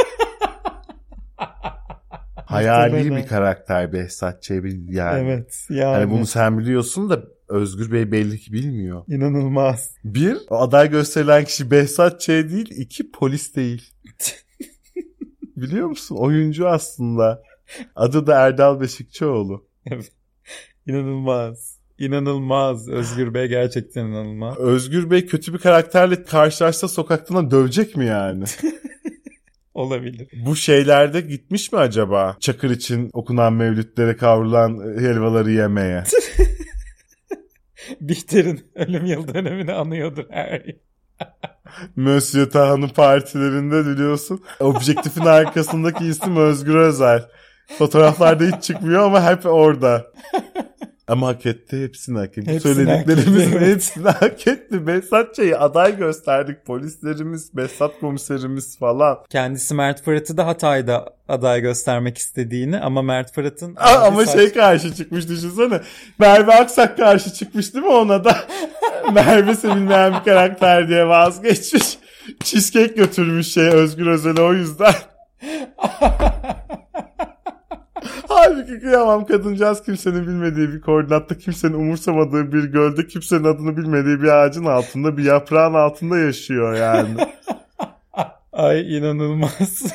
Hayali bir karakter Behzat Ç. yani. Evet. Yani. Hani bunu sen biliyorsun da Özgür Bey belli ki bilmiyor. İnanılmaz. Bir, o aday gösterilen kişi Behzat Ç. değil. İki, polis değil. Biliyor musun? Oyuncu aslında. Adı da Erdal Beşikçioğlu. Evet. İnanılmaz. İnanılmaz. Özgür Bey gerçekten inanılmaz. Özgür Bey kötü bir karakterle karşılaşsa sokaktan dövecek mi yani? Olabilir. Bu şeylerde gitmiş mi acaba? Çakır için okunan mevlütlere kavrulan helvaları yemeye. Bihter'in ölüm yıl dönemini anıyordur her yıl. Monsieur Taha'nın partilerinde biliyorsun. Objektifin arkasındaki isim Özgür Özel. Fotoğraflarda hiç çıkmıyor ama hep orada. Ama hak etti. Hepsini hak etti. Hepsini Söylediklerimizin hak etti, evet. hepsini hak etti. Behzat Ç'yi aday gösterdik. Polislerimiz, Behzat komiserimiz falan. Kendisi Mert Fırat'ı da Hatay'da aday göstermek istediğini ama Mert Fırat'ın... Aa, ama saç... şey karşı çıkmış düşünsene. Merve Aksak karşı çıkmış değil mi ona da? Merve sevilmeyen bir karakter diye vazgeçmiş. Cheesecake götürmüş şey Özgür Özel'e o yüzden. Halbuki kıyamam, kadıncağız kimsenin bilmediği bir koordinatta, kimsenin umursamadığı bir gölde, kimsenin adını bilmediği bir ağacın altında, bir yaprağın altında yaşıyor yani. Ay inanılmaz.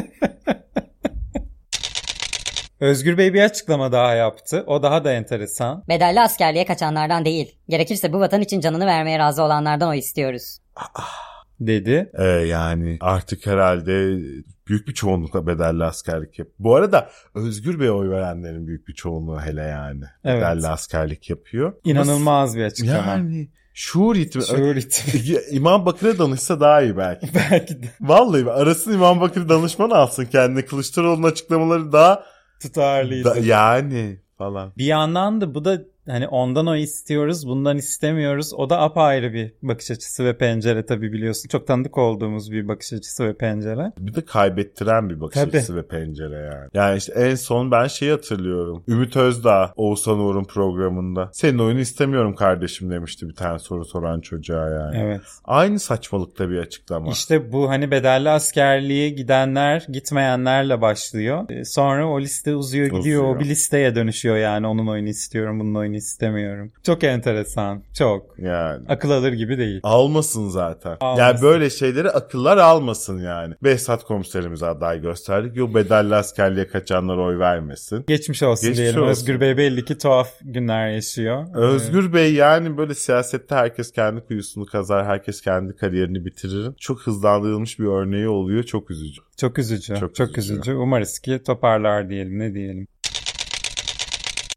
Özgür Bey bir açıklama daha yaptı. O daha da enteresan. Bedelli askerliğe kaçanlardan değil. Gerekirse bu vatan için canını vermeye razı olanlardan oy istiyoruz. Dedi. Ee, yani artık herhalde büyük bir çoğunlukla bedelli askerlik yap. Bu arada Özgür Bey'e oy verenlerin büyük bir çoğunluğu hele yani. Evet. Bedelli askerlik yapıyor. İnanılmaz bir açıklama. Yani şuur itimi. Şuur itimi. İmam Bakır'a danışsa daha iyi belki. Belki de. Vallahi arasın İmam Bakır danışman alsın kendine. Kılıçdaroğlu'nun açıklamaları daha Tutarlıydı. da, yani falan. Bir yandan da bu da hani ondan o istiyoruz, bundan istemiyoruz. O da apayrı bir bakış açısı ve pencere tabii biliyorsun. Çok tanıdık olduğumuz bir bakış açısı ve pencere. Bir de kaybettiren bir bakış Tabii. açısı ve pencere yani. Yani işte en son ben şeyi hatırlıyorum. Ümit Özdağ Oğuzhan Uğur'un programında. Senin oyunu istemiyorum kardeşim demişti bir tane soru soran çocuğa yani. Evet. Aynı saçmalıkta bir açıklama. İşte bu hani bedelli askerliğe gidenler gitmeyenlerle başlıyor. Ee, Sonra o liste uzuyor gidiyor. Uzuyor. O bir listeye dönüşüyor yani. Onun oyunu istiyorum, bunun oyunu istemiyorum. Çok enteresan. Çok. Yani. Akıl alır gibi değil. Almasın zaten. Almasın. Yani böyle şeyleri akıllar almasın yani. Behzat komiserimize aday gösterdik. Yok bedelli askerliğe kaçanlar oy vermesin. Geçmiş olsun Geçmiş diyelim. olsun. Özgür Bey belli ki tuhaf günler yaşıyor. Özgür Bey yani böyle siyasette herkes kendi kuyusunu kazar. Herkes kendi kariyerini bitirir. Çok hızlandırılmış bir örneği oluyor. Çok üzücü. Çok üzücü. Çok Çok, üzücü. üzücü. Umarız ki toparlar diyelim. Ne diyelim.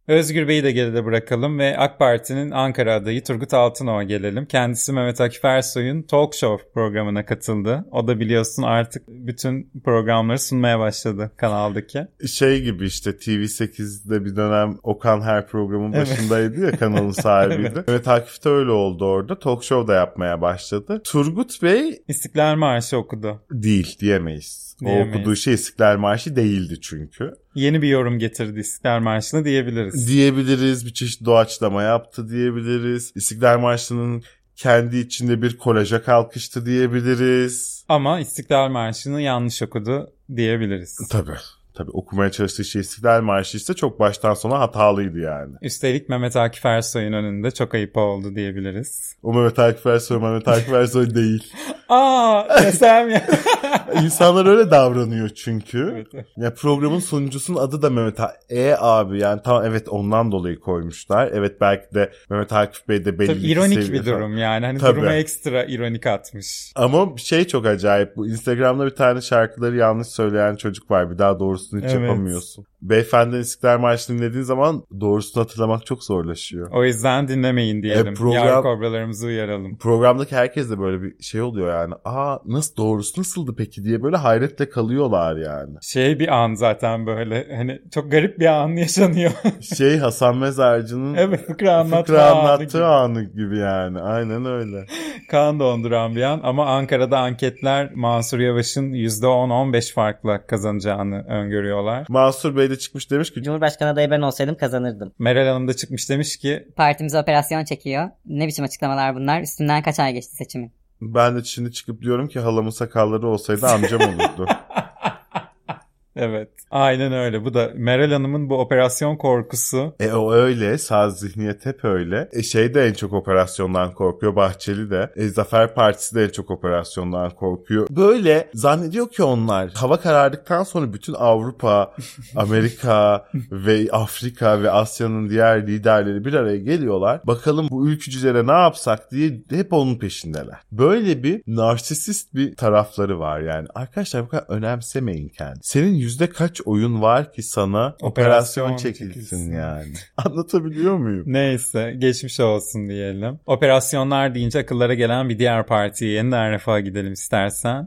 Özgür Bey'i de geride bırakalım ve AK Parti'nin Ankara adayı Turgut Altınok'a gelelim. Kendisi Mehmet Akif Ersoy'un Talk Show programına katıldı. O da biliyorsun artık bütün programları sunmaya başladı kanaldaki. Şey gibi işte T V sekizde bir dönem Okan her programın başındaydı ya, kanalın sahibiydi. Evet. Mehmet Akif de öyle oldu orada. Talk Show da yapmaya başladı. Turgut Bey İstiklal Marşı okudu. Değil diyemeyiz. Diyemeyiz. O okuduğu şey İstiklal Marşı değildi çünkü. Yeni bir yorum getirdi İstiklal Marşı'na diyebiliriz. Diyebiliriz. Bir çeşit doğaçlama yaptı diyebiliriz. İstiklal Marşı'nın kendi içinde bir kolaja kalkıştı diyebiliriz. Ama İstiklal Marşı'nı yanlış okudu diyebiliriz. Tabii. Tabii okumaya çalıştığı şey İstiklal Marşı ise çok baştan sona hatalıydı yani. Üstelik Mehmet Akif Ersoy'un önünde çok ayıp oldu diyebiliriz. O Mehmet Akif Ersoy, Mehmet Akif Ersoy değil. Aa desem ya. İnsanlar öyle davranıyor çünkü. Evet, evet. Ya programın sunucusunun adı da Mehmet Akif. E abi yani tamam, evet ondan dolayı koymuşlar. Evet belki de Mehmet Akif Bey de belli Tabii bir ironik seviye bir durum yani. Hani Tabii. duruma ekstra ironik atmış. Ama şey çok acayip. Bu Instagram'da bir tane şarkıları yanlış söyleyen çocuk var. Bir daha doğrusunu hiç Evet. yapamıyorsun. Beyefendinin İstiklal Marşı'nı dinlediğin zaman doğrusunu hatırlamak çok zorlaşıyor. O yüzden dinlemeyin diyelim. E, program- Yar kobralarımızı uyaralım. Programdaki herkes de böyle bir şey oluyor yani. Aa nasıl, doğrusu nasıldı peki diye böyle hayretle kalıyorlar yani. Şey bir an zaten böyle hani çok garip bir an yaşanıyor. Şey Hasan Mezarcı'nın Evet, fıkra anlatma fıkra anı anlattığı gibi. anı gibi yani. Aynen öyle. Kan donduran bir an ama Ankara'da anketler Mansur Yavaş'ın yüzde on on beş farkla kazanacağını öngörüyorlar. Mansur Bey de çıkmış demiş ki Cumhurbaşkanı adayı ben olsaydım kazanırdım. Meral Hanım da çıkmış demiş ki Partimize operasyon çekiyor. Ne biçim açıklamalar bunlar? Üstünden kaç ay geçti seçimin? ben de şimdi çıkıp diyorum ki halamın sakalları olsaydı amcam olurdu. evet aynen öyle. Bu da Meral Hanım'ın bu operasyon korkusu. E o öyle. Saz zihniyet hep öyle. E şey de en çok operasyondan korkuyor. Bahçeli de. E Zafer Partisi de en çok operasyondan korkuyor. Böyle zannediyor ki onlar hava karardıktan sonra bütün Avrupa, Amerika ve Afrika ve Asya'nın diğer liderleri bir araya geliyorlar. Bakalım bu ülkücülere ne yapsak diye hep onun peşindeler. Böyle bir narsisist bir tarafları var yani. Arkadaşlar bu kadar önemsemeyin kendini. Senin yüzde kaç oyun var ki sana operasyon, Operasyon çekilsin, çekilsin. yani. Anlatabiliyor muyum? Neyse geçmiş olsun diyelim. Operasyonlar deyince akıllara gelen bir diğer partiye yeniden Refah'a gidelim istersen.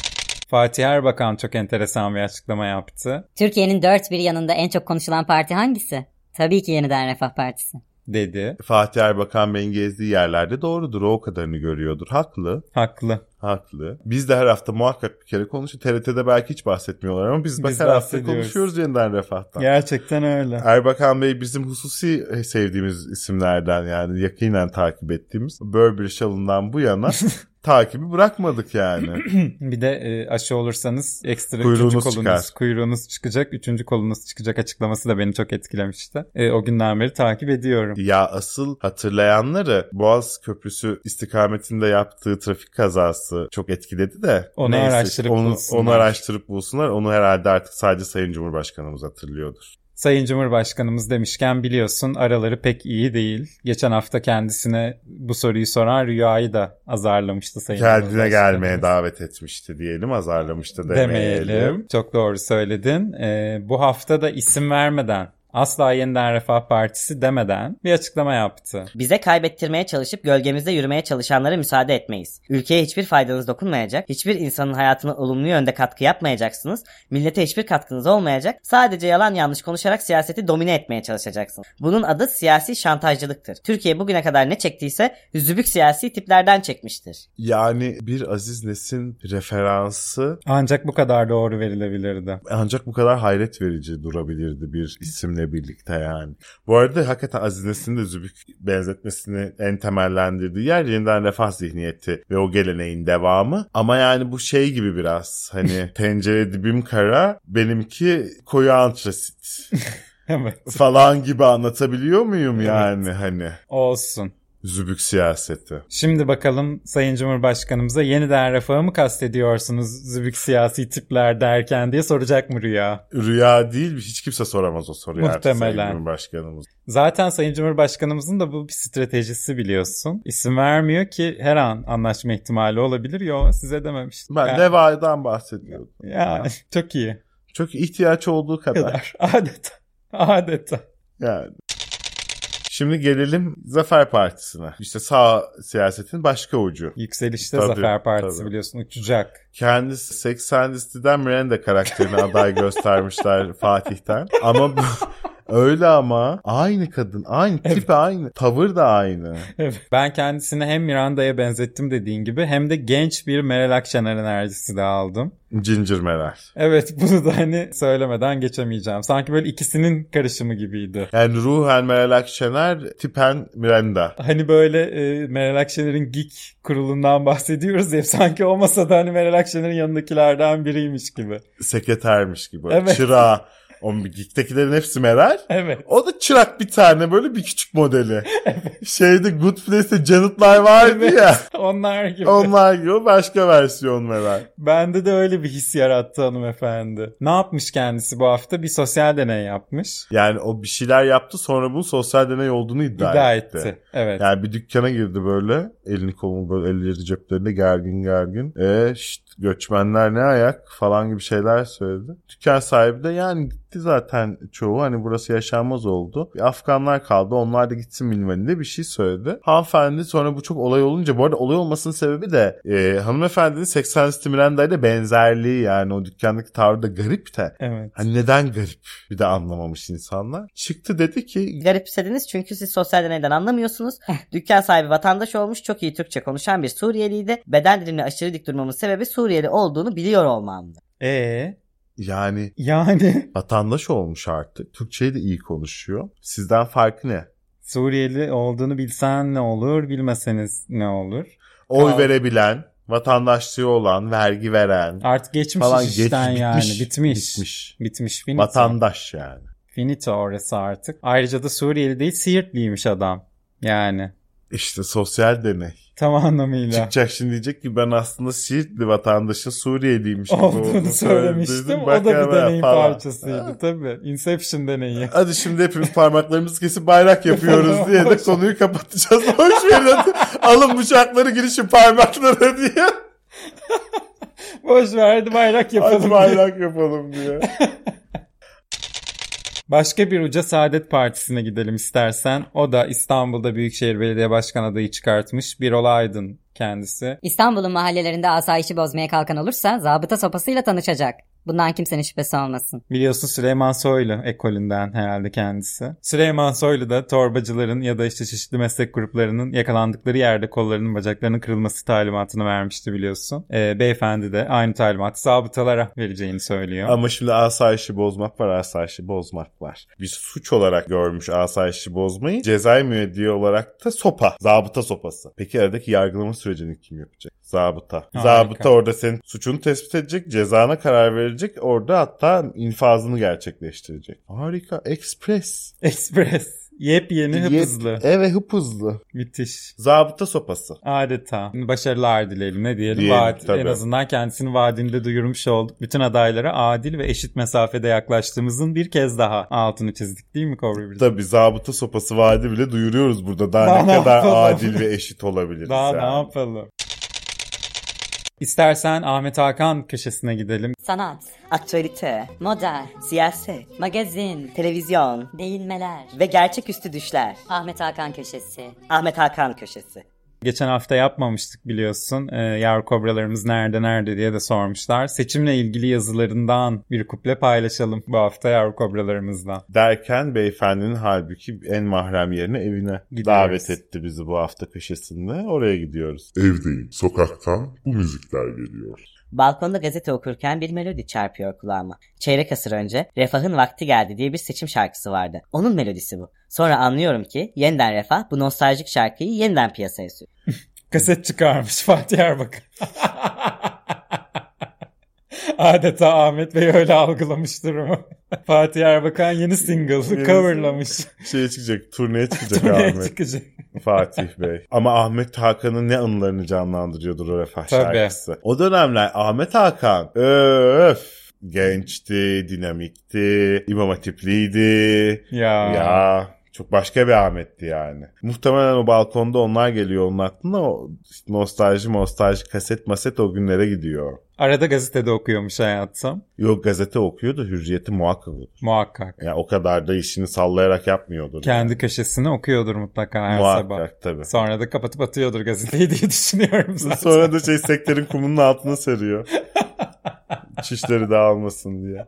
Fatih Erbakan çok enteresan bir açıklama yaptı. Türkiye'nin dört bir yanında en çok konuşulan parti hangisi? Tabii ki Yeniden Refah Partisi. Dedi. Fatih Erbakan Bey'in gezdiği yerlerde doğrudur. O kadarını görüyordur. Haklı. Haklı. Haklı. Biz de her hafta muhakkak bir kere konuşuyoruz. T R T'de belki hiç bahsetmiyorlar ama biz, Biz her hafta bahsediyoruz. konuşuyoruz yeniden Refah'tan. Gerçekten öyle. Erbakan Bey bizim hususi sevdiğimiz isimlerden, yani yakinen takip ettiğimiz. Burberry Shaw'ından bu yana takibi bırakmadık yani. Bir de e, aşı olursanız ekstra Kuyruğunuz üçüncü kolunuz, çıkar. kuyruğunuz çıkacak, üçüncü kolunuz çıkacak açıklaması da beni çok etkilemişti. E, o günden beri takip ediyorum. Ya asıl hatırlayanları Boğaz Köprüsü istikametinde yaptığı trafik kazası çok etkiledi de. Onu Neyse, araştırıp onu, bulsunlar. onu araştırıp bulsunlar. Onu herhalde artık sadece Sayın Cumhurbaşkanımız hatırlıyordur. Sayın Cumhurbaşkanımız demişken biliyorsun araları pek iyi değil. Geçen hafta kendisine bu soruyu soran Rüya'yı da azarlamıştı Sayın Kendine Cumhurbaşkanımız. gelmeye davet etmişti diyelim, azarlamıştı demeyelim. Demeyelim. Çok doğru söyledin. Ee, bu hafta da isim vermeden, asla Yeniden Refah Partisi demeden bir açıklama yaptı. Bize kaybettirmeye çalışıp gölgemizde yürümeye çalışanlara müsaade etmeyiz. Ülkeye hiçbir faydanız dokunmayacak, hiçbir insanın hayatına olumlu yönde katkı yapmayacaksınız, millete hiçbir katkınız olmayacak, sadece yalan yanlış konuşarak siyaseti domine etmeye çalışacaksınız. Bunun adı siyasi şantajcılıktır. Türkiye bugüne kadar ne çektiyse zübük siyasi tiplerden çekmiştir. Yani bir Aziz Nesin referansı Ancak bu kadar doğru verilebilirdi. ancak bu kadar hayret verici durabilirdi bir isimle birlikte yani. Bu arada hakikaten Aziz Nesin'in de zübük benzetmesini en temellendirdiği yer Yeniden Refah zihniyeti ve o geleneğin devamı. Ama yani bu şey gibi biraz hani tencere dibim kara, benimki koyu antrasit Evet. falan gibi anlatabiliyor muyum Evet. yani hani Olsun. zübük siyaseti. Şimdi bakalım Sayın Cumhurbaşkanımıza Yeniden Refah'ı mı kastediyorsunuz zübük siyasi tipler derken diye soracak mı Rüya? Rüya değil, hiç kimse soramaz o soruyu artık Muhtemelen. Sayın Cumhurbaşkanımız. Zaten Sayın Cumhurbaşkanımızın da bu bir stratejisi biliyorsun. İsim vermiyor ki her an anlaşma ihtimali olabilir. Yo size dememiştim. Ben yani, Deva'dan bahsediyordum. yani çok iyi. Çok ihtiyaç olduğu kadar. kadar. Adeta. Adeta. Yani. Şimdi gelelim Zafer Partisi'ne. İşte sağ siyasetin başka ucu. Yükselişte Tabii, Zafer Partisi tabii. biliyorsun uçacak. Kendisi seksen listeden Miranda karakterini aday göstermişler Fatih'ten. Ama bu... Öyle ama aynı kadın, aynı tipi aynı, tavır da aynı. Evet. Ben kendisini hem Miranda'ya benzettim dediğin gibi hem de genç bir Meral Akşener enerjisi de aldım. Ginger Meral. Evet, bunu da hani söylemeden geçemeyeceğim. Sanki böyle ikisinin karışımı gibiydi. Yani ruhen Meral Akşener, tipen Miranda. Hani böyle e, Meral Akşener'in Geek kurulundan bahsediyoruz ya, sanki o masada hani Meral Akşener'in yanındakilerden biriymiş gibi. Sekretermiş gibi. Evet. Çırağı. O Geek'tekilerin hepsi Meral. Evet. O da çırak bir tane böyle bir küçük modeli. Evet. Şeyde Good Place'te Janet'lar vardı evet. ya. Onlar gibi. Onlar gibi o başka versiyon Meral. Bende de öyle bir his yarattı hanımefendi. Ne yapmış kendisi bu hafta? Bir sosyal deney yapmış. Yani o bir şeyler yaptı, sonra bunun sosyal deney olduğunu iddia, iddia etti. etti. Evet. Yani bir dükkana girdi böyle. Elini kolunu böyle elleri ceplerinde gergin gergin. E şşt göçmenler ne ayak falan gibi şeyler söyledi. Dükkan sahibi de yani gitti zaten çoğu. Hani burası yaşanmaz oldu. Bir Afganlar kaldı. Onlar da gitsin minvalinde bir şey söyledi. Hanımefendi sonra bu çok olay olunca, bu arada olay olmasının sebebi de e, hanımefendinin seksen listi Miranda ile benzerliği, yani o dükkandaki tavrı da garip de. Evet. Hani neden garip? Bir de anlamamış insanlar. Çıktı dedi ki garipsediniz çünkü siz sosyal deneyden anlamıyorsunuz. Dükkan sahibi vatandaş olmuş, çok iyi Türkçe konuşan bir Suriyeliydi. Beden dilimle aşırı dik durmamın sebebi Suriyeli olduğunu biliyor olmamdı. Eee? Yani Yani vatandaş olmuş artık. Türkçeyi de iyi konuşuyor. Sizden farkı ne? Suriyeli olduğunu bilsen ne olur, bilmeseniz ne olur? Oy Kal- verebilen, vatandaşlığı olan, vergi veren. Artık geçmiş falan iş işten geç, yani. bitmiş, Bitmiş. bitmiş. Bitmiş. Finito. Vatandaş yani. Finito orası artık. Ayrıca da Suriyeli değil, Siirtliymiş adam. Yani. İşte sosyal deney. Tam anlamıyla. Çıkacak şimdi, diyecek ki ben aslında Siirtli vatandaşı Suriyeliymiş gibi olduğunu söylemiştim. O da bir deney parçasıydı tabii. Inception deneyi. Hadi şimdi hepimiz parmaklarımızı kesip bayrak yapıyoruz diye de konuyu kapatacağız. Hoş verin. Alın bıçakları, girişin parmaklara diye. Boş ver, hadi bayrak yapalım. Hadi bayrak yapalım diye. Başka bir uca Saadet Partisi'ne gidelim istersen. O da İstanbul'da Büyükşehir Belediye Başkan adayı çıkartmış. Birol Aydın kendisi. İstanbul'un mahallelerinde asayişi bozmaya kalkan olursa zabıta sopasıyla tanışacak. Bundan kimsenin şüphesi olmasın. Biliyorsun Süleyman Soylu ekolünden herhalde kendisi. Süleyman Soylu da torbacıların ya da işte çeşitli meslek gruplarının yakalandıkları yerde kollarının bacaklarının kırılması talimatını vermişti biliyorsun. Ee, beyefendi de aynı talimatı zabıtalara vereceğini söylüyor. Ama şimdi asayişi bozmak var, asayişi bozmak var. Bir suç olarak görmüş asayişi bozmayı. Cezai müeyyide olarak da sopa. Zabıta sopası. Peki aradaki yargılama sürecini kim yapacak? Zabıta. Harika. Zabıta orada senin suçunu tespit edecek, cezana karar verecek, orada hatta infazını gerçekleştirecek. Harika. Express. Express. Yepyeni hıp Yep. hızlı. Evet, hıp hızlı. Müthiş. Zabıta sopası. Adeta. Başarılar dileyelim, ne diyelim. Diyelim, Vaat, tabii. en azından kendisini vaadinde duyurmuş olduk. Bütün adaylara adil ve eşit mesafede yaklaştığımızın bir kez daha altını çizdik değil mi Kobra? Tabii zabıta sopası vaadi bile duyuruyoruz burada. Daha, Daha ne ne kadar yapalım? adil ve eşit olabiliriz. Daha yani. ne yapalım? İstersen Ahmet Hakan köşesine gidelim. Sanat, Aktüelite, moda, siyaset, magazin, televizyon değinmeler. ve gerçeküstü düşler. Ahmet Hakan köşesi. Ahmet Hakan köşesi. Geçen hafta yapmamıştık biliyorsun. Ee, yavru kobralarımız nerede nerede diye de sormuşlar. Seçimle ilgili yazılarından bir kuple paylaşalım bu hafta yavru kobralarımızla. Derken beyefendinin halbuki en mahrem yerine evine Gidiyoruz. davet etti bizi bu hafta köşesinde. Oraya gidiyoruz. Evdeyim, sokaktan bu müzikler geliyor. Balkonda gazete okurken bir melodi çarpıyor kulağıma. Çeyrek asır önce Refah'ın Vakti Geldi diye bir seçim şarkısı vardı. Onun melodisi bu. Sonra anlıyorum ki yeniden Refah bu nostaljik şarkıyı yeniden piyasaya sürüyor. Kaset çıkarmış Fatih Erbakan. Adeta Ahmet Bey öyle algılamış durumu. Fatih Erbakan yeni single coverlamış. Şeye çıkacak, turneye çıkacak Turneye Ahmet. çıkacak. Fatih Bey. Ama Ahmet Hakan'ın ne anılarını canlandırıyordur o Refah Tabii. şarkısı. O dönemler Ahmet Hakan öf gençti, dinamikti, İmam Hatipliydi. Ya. Ya Çok başka bir Ahmet'ti yani. Muhtemelen o balkonda onlar geliyor onun aklına. O işte nostalji nostalji kaset maset o günlere gidiyor. Arada gazetede okuyormuş hayatım. Yok, gazete okuyordu, Hürriyet'i muhakkak okur. Muhakkak. Yani o kadar da işini sallayarak yapmıyordur. Kendi yani. köşesini okuyordur mutlaka her Muhakkak, sabah. tabii. Sonra da kapatıp atıyordur gazeteyi diye düşünüyorum zaten. Sonra da şey sekterin kumunun altına seriyor. Çişleri dağılmasın diye.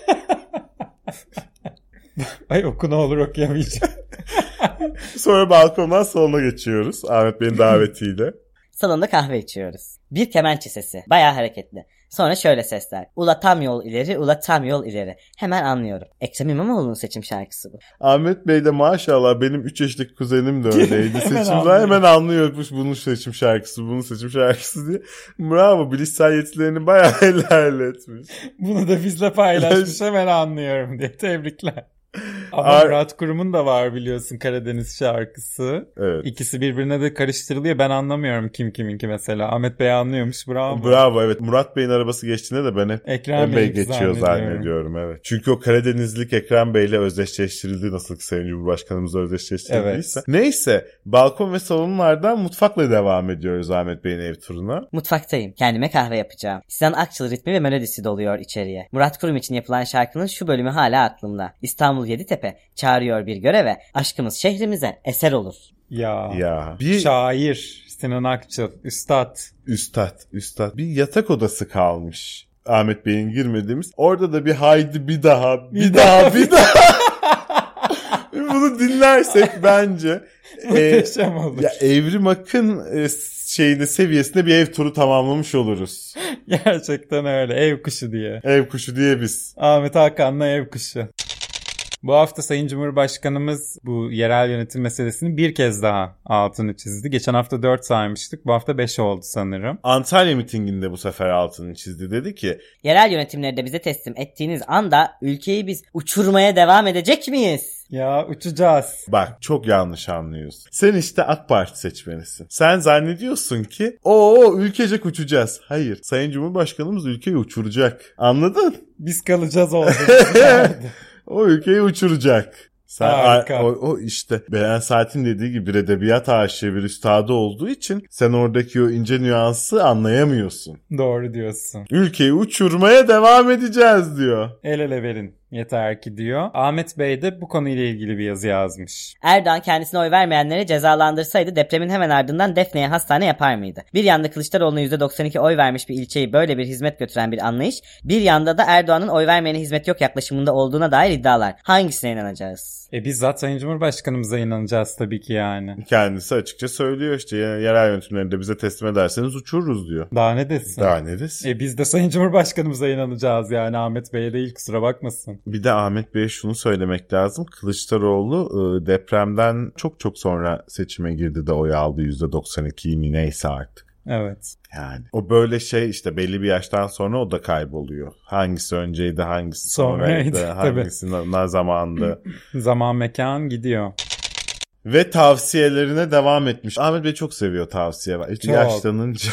Ay oku ne olur okuyamayacağım. Sonra balkondan salona geçiyoruz Ahmet Bey'in davetiyle. Salonda kahve içiyoruz. Bir kemençe sesi. Bayağı hareketli. Sonra şöyle sesler. Ula tam yol ileri, ula tam yol ileri. Hemen anlıyorum. Ekrem İmamoğlu'nun seçim şarkısı bu. Ahmet Bey de maşallah benim üç yaşlık kuzenim de öyleydi. Seçimler hemen anlıyormuş bunun seçim şarkısı, bunun seçim şarkısı diye. Bravo, bilişsel yetilerini bayağı ilerletmiş. Bunu da bizle paylaşmış, hemen anlıyorum diye. Tebrikler. Ama Ar- Murat Kurum'un da var biliyorsun Karadeniz şarkısı. Evet. İkisi birbirine de karıştırılıyor. Ben anlamıyorum kim kiminki mesela. Ahmet Bey anlıyormuş. Bravo. Bravo, evet. Murat Bey'in arabası geçtiğinde de ben hep Ekrem Bey Bey geçiyor zannediyorum. zannediyorum. Evet. Çünkü o Karadenizlilik Ekrem Bey'le özdeşleştirildi, nasıl ki Sayın Cumhurbaşkanımızla özdeşleştirildiyse. Evet. Neyse, balkon ve salonlardan mutfakla devam ediyoruz Ahmet Bey'in ev turuna. Mutfaktayım. Kendime kahve yapacağım. Sinan Akçıl ritmi ve melodisi doluyor içeriye. Murat Kurum için yapılan şarkının şu bölümü hala aklımda. İstanbul Yeditepe çağırıyor bir göreve. Aşkımız şehrimize eser olur. Ya. Ya. Bir Şair Sinan Akçıl. Üstad. üstad, üstad. Bir yatak odası kalmış. Ahmet Bey'in girmediğimiz. Orada da bir haydi bir daha, bir, Bir daha, daha. bir daha. Bunu dinlersek bence Muhteşem olur. ya Evrim Akın e, şeyinde seviyesinde bir ev turu tamamlamış oluruz. Gerçekten öyle. Ev kuşu diye. Ev kuşu diye biz. Ahmet Hakan'la ev kuşu. Bu hafta Sayın Cumhurbaşkanımız bu yerel yönetim meselesini bir kez daha altını çizdi. Geçen hafta dört saymıştık. Bu hafta beş oldu sanırım. Antalya mitinginde bu sefer altını çizdi. Dedi ki Yerel yönetimleri de bize teslim ettiğiniz anda ülkeyi biz uçurmaya devam edecek miyiz? Ya uçacağız. bak çok yanlış anlıyorsun. Sen işte AK Parti seçmenisin. Sen zannediyorsun ki o ülkecek uçacağız. Hayır. Sayın Cumhurbaşkanımız ülkeyi uçuracak. Anladın? Biz kalacağız oldu. O ülkeyi uçuracak. Sen, Harika. o, o işte Beren Saat'in dediği gibi bir edebiyat aşığı, bir üstadı olduğu için sen oradaki o ince nüansı anlayamıyorsun. Doğru diyorsun. Ülkeyi uçurmaya devam edeceğiz diyor. El ele verin yeter ki diyor. Ahmet Bey de bu konuyla ilgili bir yazı yazmış. Erdoğan kendisine oy vermeyenleri cezalandırsaydı depremin hemen ardından Defne'ye hastane yapar mıydı? Bir yanda Kılıçdaroğlu'na yüzde doksan iki oy vermiş bir ilçeyi böyle bir hizmet götüren bir anlayış, bir yanda da Erdoğan'ın oy vermeyene hizmet yok yaklaşımında olduğuna dair iddialar. Hangisine inanacağız? E bizzat Sayın Cumhurbaşkanımıza inanacağız tabii ki yani. Kendisi açıkça söylüyor işte yerel yönetimlerini de bize teslim ederseniz uçururuz diyor. Daha ne desin? Daha ne desin? E biz de Sayın Cumhurbaşkanımıza inanacağız yani, Ahmet Bey'e değil, kusura bakmasın. Bir de Ahmet Bey'e şunu söylemek lazım. Kılıçdaroğlu depremden çok çok sonra seçime girdi de oy aldı yüzde doksan ikiyi mi neyse artık. Evet. Yani o böyle şey işte belli bir yaştan sonra o da kayboluyor. Hangisi önceydi, hangisi sonraydı, Sonraydı, hangisi ne zamandı. Zaman mekan gidiyor. Ve tavsiyelerine devam etmiş. Ahmet Bey çok seviyor tavsiye. Çok. Yaşlanınca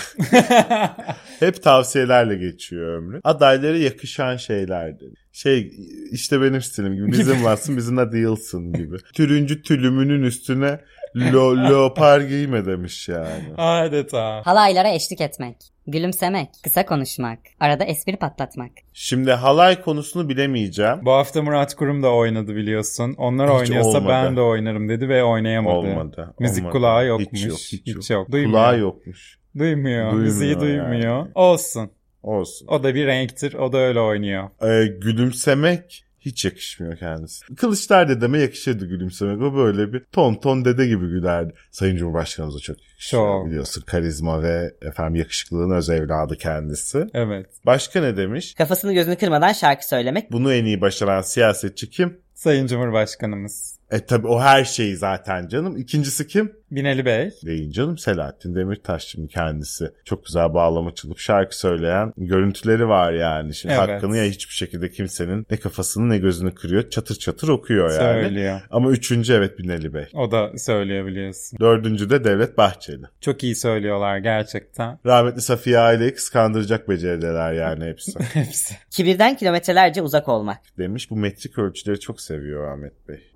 hep tavsiyelerle geçiyor ömrü. Adaylara yakışan şeyler dedi. Şey işte benim stilim gibi. Bizim varsın bizimle değilsin gibi. Türüncü tülümünün üstüne lo leopar giyme demiş yani. Adeta. Halaylara eşlik etmek, gülümsemek, kısa konuşmak, arada espri patlatmak. Şimdi halay konusunu bilemeyeceğim. Bu hafta Murat Kurum da oynadı biliyorsun. Onlar Hiç oynuyorsa olmadı. ben de oynarım dedi ve oynayamadı. Olmadı. Müzik olmadı. kulağı yokmuş. Hiç yok. Hiç, Hiç yok. yok. Duymuyor. Kulağı yokmuş. Duymuyor. Duymuyor Müziği duymuyor. yani. Olsun. Olsun. O da bir renktir. O da öyle oynuyor. Ee, gülümsemek hiç yakışmıyor kendisi. Kılıçlar dedeme yakışırdı gülümsemek. O böyle bir ton ton dede gibi gülerdi. Sayın Cumhurbaşkanımıza çok yakışıyor. Çok. Biliyorsun karizma ve efendim yakışıklılığın öz evladı kendisi. Evet. Başka ne demiş? Kafasını gözünü kırmadan şarkı söylemek. Bunu en iyi başaran siyasetçi kim? Sayın Cumhurbaşkanımız. E tabi o her şeyi zaten canım. İkincisi kim? Binali Bey. Değil canım, Selahattin Demirtaş şimdi kendisi. Çok güzel bağlama çalıp şarkı söyleyen görüntüleri var yani. Şimdi Evet. hakkını ya hiçbir şekilde kimsenin ne kafasını ne gözünü kırıyor. Çatır çatır okuyor yani. Söylüyor. Ama üçüncü evet Binali Bey. O da söyleyebiliyorsun. Dördüncü de Devlet Bahçeli. Çok iyi söylüyorlar gerçekten. Rahmetli Safiye aileyi kıskandıracak becerideler yani hepsi. Hepsi. Kibirden kilometrelerce uzak olmak. Demiş bu metrik ölçüleri çok seviyor Ahmet Bey. Kocaman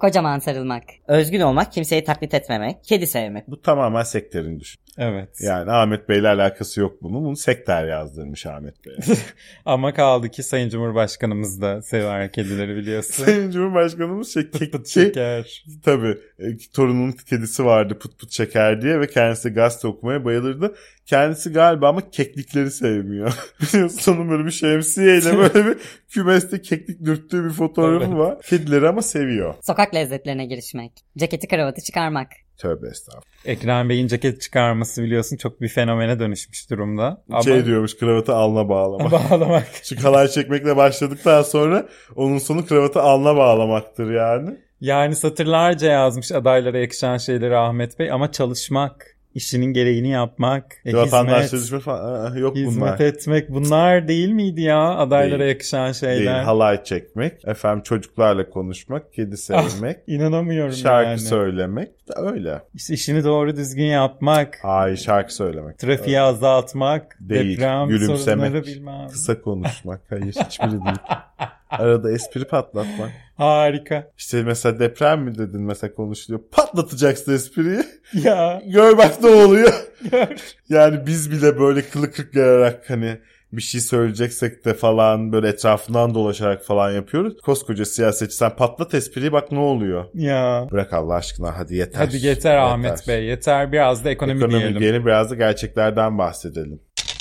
sarılmak. Özgün olmak, kimseyi taklit etmemek, kedi sevmek. Bu tamamen sekterin düşün. Evet. Yani Ahmet Bey'le alakası yok bunun. Bunu sekter yazdırmış Ahmet Bey. Ama kaldı ki Sayın Cumhurbaşkanımız da sever kedileri biliyorsun. Sayın Cumhurbaşkanımız şey, Pıt kek, pıt şey, şeker. tabii e, torununun kedisi vardı Pıt Pıt Şeker diye ve kendisi gazete okumaya bayılırdı. Kendisi galiba ama keklikleri sevmiyor. Biliyorsun onun böyle bir şemsiyeyle böyle bir kümeste keklik dürttüğü bir fotoğrafı Evet. var. Kedileri ama seviyor. Sokak lezzetlerine girişmek. Ceketi kravatı çıkarmak. Tövbe estağfurullah. Ekrem Bey'in ceket çıkarması biliyorsun çok bir fenomene dönüşmüş durumda. Ama Şey diyormuş, kravatı alnına bağlamak. bağlamak. Şu halay çekmekle başladıktan sonra onun sonu kravatı alnına bağlamaktır yani. Yani satırlarca yazmış adaylara yakışan şeyleri Ahmet Bey ama çalışmak, işinin gereğini yapmak, e, Vatandaşla hizmet, düşmek falan, aa, yok hizmet bunlar. etmek bunlar değil miydi ya adaylara Değil. yakışan şeyler? Değil, halay çekmek, efendim çocuklarla konuşmak, kedi sevmek, İnanamıyorum şarkı yani. söylemek de öyle. İşte işini doğru düzgün yapmak, Hayır, şarkı söylemek. trafiği Öyle. azaltmak, Değil, deprem gülümsemek, sorunları bilmem. Kısa konuşmak. Hayır, hiçbiri değil. Arada espri patlatmak. Harika. İşte mesela deprem mi dedin mesela konuşuluyor. Patlatacaksın espriyi. Ya. Gör bak ne oluyor. Yani biz bile böyle kılı kırk yararak hani bir şey söyleyeceksek de falan böyle etrafından dolaşarak falan yapıyoruz. Koskoca siyasetçi sen patlat espriyi bak ne oluyor. Ya. Bırak Allah aşkına hadi yeter. Hadi yeter Ahmet Bey. Yeter biraz da ekonomi, Ekonomi diyelim. diyelim biraz da gerçeklerden bahsedelim.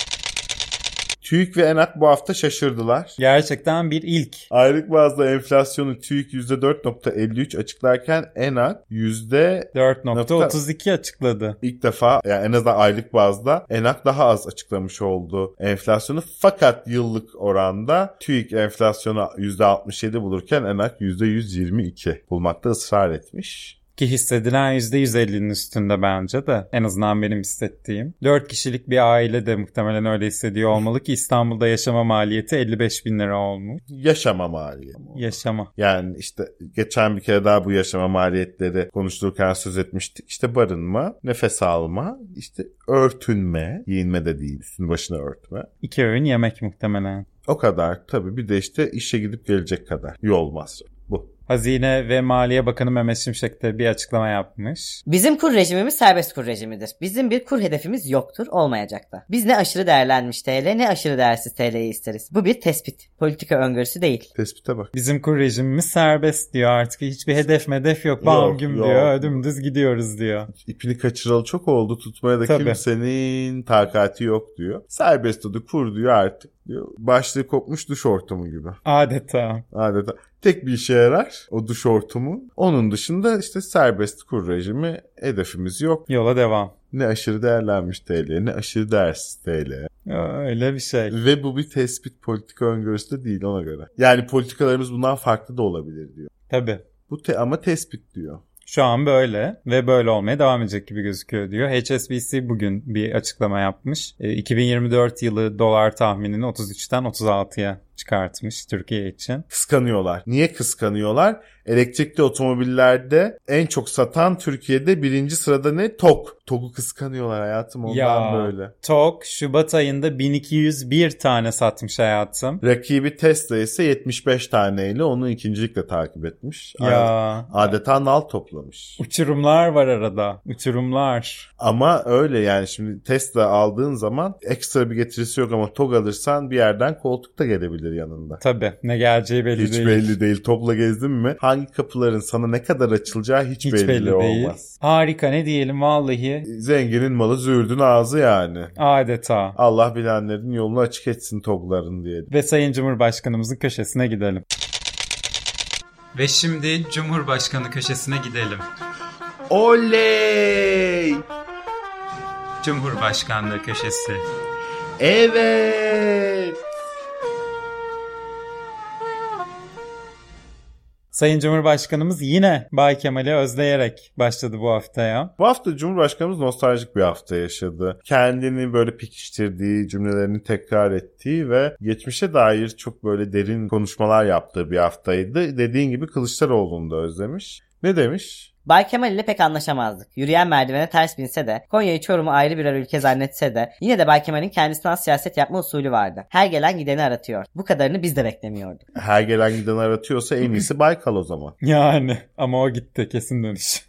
TÜİK ve ENAK bu hafta şaşırdılar. Gerçekten bir ilk. Aylık bazda enflasyonu TÜİK yüzde dört virgül elli üç açıklarken ENAK yüzde dört virgül otuz iki açıkladı. ilk defa yani en azından aylık bazda ENAK daha az açıklamış oldu enflasyonu. Fakat yıllık oranda TÜİK enflasyonu yüzde altmış yedi bulurken ENAK yüzde yüz yirmi iki bulmakta ısrar etmiş. Ki hissedilen yüzde yüz ellinin üstünde bence de. En azından benim hissettiğim. dört kişilik bir aile de muhtemelen öyle hissediyor olmalı ki İstanbul'da yaşama maliyeti elli beş bin lira olmuş. Yaşama maliyeti. Yaşama. Yani işte geçen bir kere daha bu yaşama maliyetleri konuşulurken söz etmiştik. İşte barınma, nefes alma, işte örtünme, giyinme de değil, üstünü başına örtme. İki öğün yemek muhtemelen. O kadar tabii bir de işte işe gidip gelecek kadar yol masrafı bu. Hazine ve Maliye Bakanı Mehmet Şimşek de bir açıklama yapmış. Bizim kur rejimimiz serbest kur rejimidir. Bizim bir kur hedefimiz yoktur, olmayacak da. Biz ne aşırı değerlenmiş T L ne aşırı değersiz T L'yi isteriz. Bu bir tespit. Politika öngörüsü değil. Tespite bak. Bizim kur rejimimiz serbest diyor artık. Hiçbir hedef medef yok. Bam Yok, güm yok. diyor. Dümdüz gidiyoruz diyor. İpini kaçıralı çok oldu. Tutmaya da Tabii. kimsenin takati yok diyor. Serbest adı kur diyor artık diyor. Başlığı kopmuş duş hortumu gibi. Adeta. Adeta. Tek bir işe yarar o duş hortumu. Onun dışında işte serbest kur rejimi hedefimiz yok. Yola devam. Ne aşırı değerlenmiş T L ne aşırı değersiz T L. Öyle bir şey. Ve bu bir tespit politika öngörüsü de değil ona göre. Yani politikalarımız bundan farklı da olabilir diyor. Tabii. Bu te- ama tespit diyor. Şu an böyle ve böyle olmaya devam edecek gibi gözüküyor diyor. H S B C bugün bir açıklama yapmış. E, iki bin yirmi dört yılı dolar tahminini otuz üçten otuz altıya çıkartmış Türkiye için. Kıskanıyorlar. Niye kıskanıyorlar? Elektrikli otomobillerde en çok satan Türkiye'de birinci sırada ne? TOG. TOG'u kıskanıyorlar hayatım ondan Ya, böyle. TOG Şubat ayında bin iki yüz bir tane satmış hayatım. Rakibi Tesla ise yetmiş beş taneyle onu ikincilikle takip etmiş. Ya Adeta nal toplamış. uçurumlar var arada. Uçurumlar. Ama öyle yani şimdi Tesla aldığın zaman ekstra bir getirisi yok ama TOG alırsan bir yerden koltukta gelebilir yanında. Tabii ne geleceği belli Hiç değil. belli değil. Topla gezdin mi? Hangi kapıların sana ne kadar açılacağı hiç, Hiç belli, belli değil. olmaz. Harika ne diyelim vallahi. Zenginin malı züğürdün ağzı yani. Adeta. Allah bilenlerin yolunu açık etsin TOG'ların diye. Ve Sayın Cumhurbaşkanımızın köşesine gidelim. Ve şimdi Cumhurbaşkanı köşesine gidelim. Oley! Cumhurbaşkanlığı köşesi. Evet! Sayın Cumhurbaşkanımız yine Bay Kemal'i özleyerek başladı bu haftaya. Bu hafta Cumhurbaşkanımız nostaljik bir hafta yaşadı. Kendini böyle pekiştirdiği, cümlelerini tekrar ettiği ve geçmişe dair çok böyle derin konuşmalar yaptığı bir haftaydı. Dediğin gibi Kılıçdaroğlu'nu da özlemiş. Ne demiş? Bay Kemal ile pek anlaşamazdık. Yürüyen merdivene ters binse de, Konya'yı Çorum'u ayrı birer ülke zannetse de yine de Bay Kemal'in kendisine az siyaset yapma usulü vardı. Her gelen gideni aratıyor. Bu kadarını biz de beklemiyorduk. Her gelen gideni aratıyorsa en iyisi Baykal o zaman. Yani ama o gitti, kesin dönüş.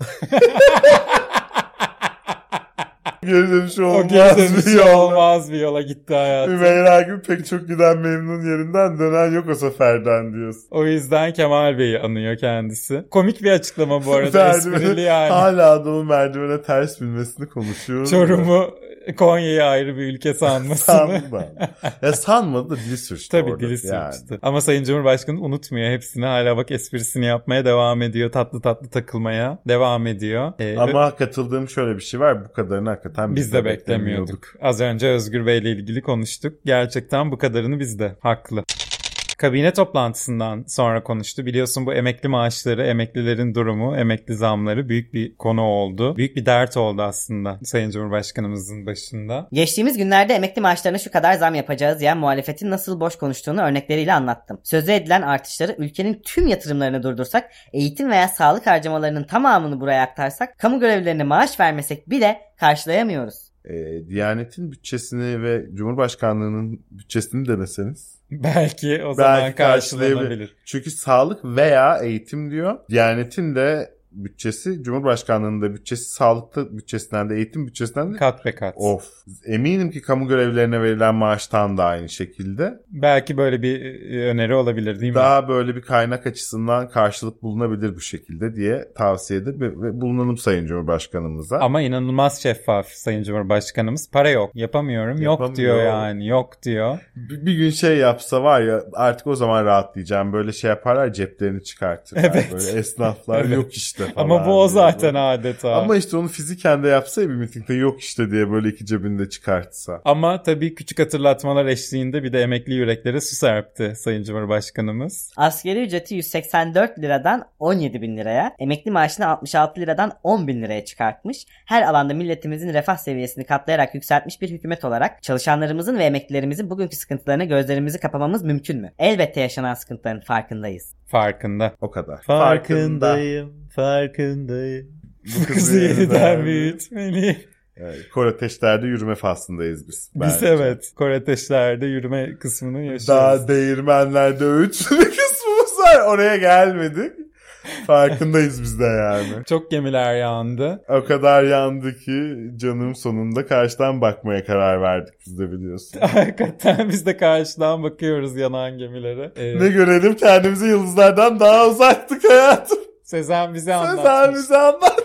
Geri dönüşü olmaz. O geri dönüşü olmaz bir yola gitti hayatım. Ümeyra gibi pek çok giden memnun yerinden dönen yok o seferden diyorsun. O yüzden Kemal Bey'i anıyor kendisi. Komik bir açıklama bu arada. Esprili yani. Hala adamın merdivene ters binmesini konuşuyoruz. Çorum'u, Konya'yı ayrı bir ülke sanmasını. Sanma. Ya sanmadı da dili sürçtü. Tabii orada. dili sürçtü. Yani. Ama Sayın Cumhurbaşkanı unutmuyor hepsini. Hala bak esprisini yapmaya devam ediyor. Tatlı tatlı takılmaya devam ediyor. Ee, Ama katıldığım şöyle bir şey var. Bu kadarını hakikaten biz, biz de beklemiyorduk. beklemiyorduk. Az önce Özgür Bey'le ilgili konuştuk. Gerçekten bu kadarını biz de. Haklı. Kabine toplantısından sonra konuştu. Biliyorsun bu emekli maaşları, emeklilerin durumu, emekli zamları büyük bir konu oldu. Büyük bir dert oldu aslında Sayın Cumhurbaşkanımızın başında. Geçtiğimiz günlerde emekli maaşlarına şu kadar zam yapacağız diyen muhalefetin nasıl boş konuştuğunu örnekleriyle anlattım. Sözde edilen artışları ülkenin tüm yatırımlarını durdursak, eğitim veya sağlık harcamalarının tamamını buraya aktarsak, kamu görevlilerine maaş vermesek bile karşılayamıyoruz. E, Diyanet'in bütçesini ve Cumhurbaşkanlığı'nın bütçesini deneseniz. Belki o zaman Belki karşılanabilir. Çünkü sağlık veya eğitim diyor. Diyanet'in de bütçesi, Cumhurbaşkanlığı'nın da bütçesi, sağlıkta bütçesinden de, eğitim bütçesinden de. Kat be kat. Of. Eminim ki kamu görevlilerine verilen maaştan da aynı şekilde. Belki böyle bir öneri olabilir değil mi? Daha böyle bir kaynak açısından karşılık bulunabilir bu şekilde diye tavsiye edip ve bulunalım Sayın Cumhurbaşkanımıza. Ama inanılmaz şeffaf Sayın Cumhurbaşkanımız. Para yok, yapamıyorum, Yapamıyor. yok diyor yani, yok diyor. Bir, bir gün şey yapsa var ya, artık o zaman rahatlayacağım. Böyle şey yaparlar, ceplerini çıkartırlar. Evet. Böyle esnaflar Evet. yok işte falan. Ama bu o diye. zaten adeta. Ama işte onu fiziken de yapsa ya, bir mitingde yok işte diye böyle iki cebinde çıkartsa. Ama tabii küçük hatırlatmalar eşliğinde bir de emekli yüreklere su serpti Sayın Cumhurbaşkanımız. Asgari ücreti yüz seksen dört liradan on yedi bin liraya, emekli maaşını altmış altı liradan on bin liraya çıkartmış. Her alanda milletimizin refah seviyesini katlayarak yükseltmiş bir hükümet olarak çalışanlarımızın ve emeklilerimizin bugünkü sıkıntılarına gözlerimizi kapamamız mümkün mü? Elbette yaşanan sıkıntıların farkındayız. Farkında. O kadar. Farkındayım, farkındayım. Bu Kızı yeniden büyütmeliyim. Yani, kor ateşlerde yürüme faslındayız biz. Biz bence. evet. Kor ateşlerde yürüme kısmını yaşıyoruz. Daha değirmenlerde öğütme kısmımız var. Oraya gelmedik. Farkındayız biz de yani. Çok gemiler yandı. O kadar yandı ki canım sonunda karşıdan bakmaya karar verdik biz de, biliyorsun. Hakikaten biz de karşıdan bakıyoruz yanan gemilere. Ee, Ne görelim, kendimizi yıldızlardan daha uzaktık hayatım. Sezen bize anlatmış. Sezen bize anlatmış.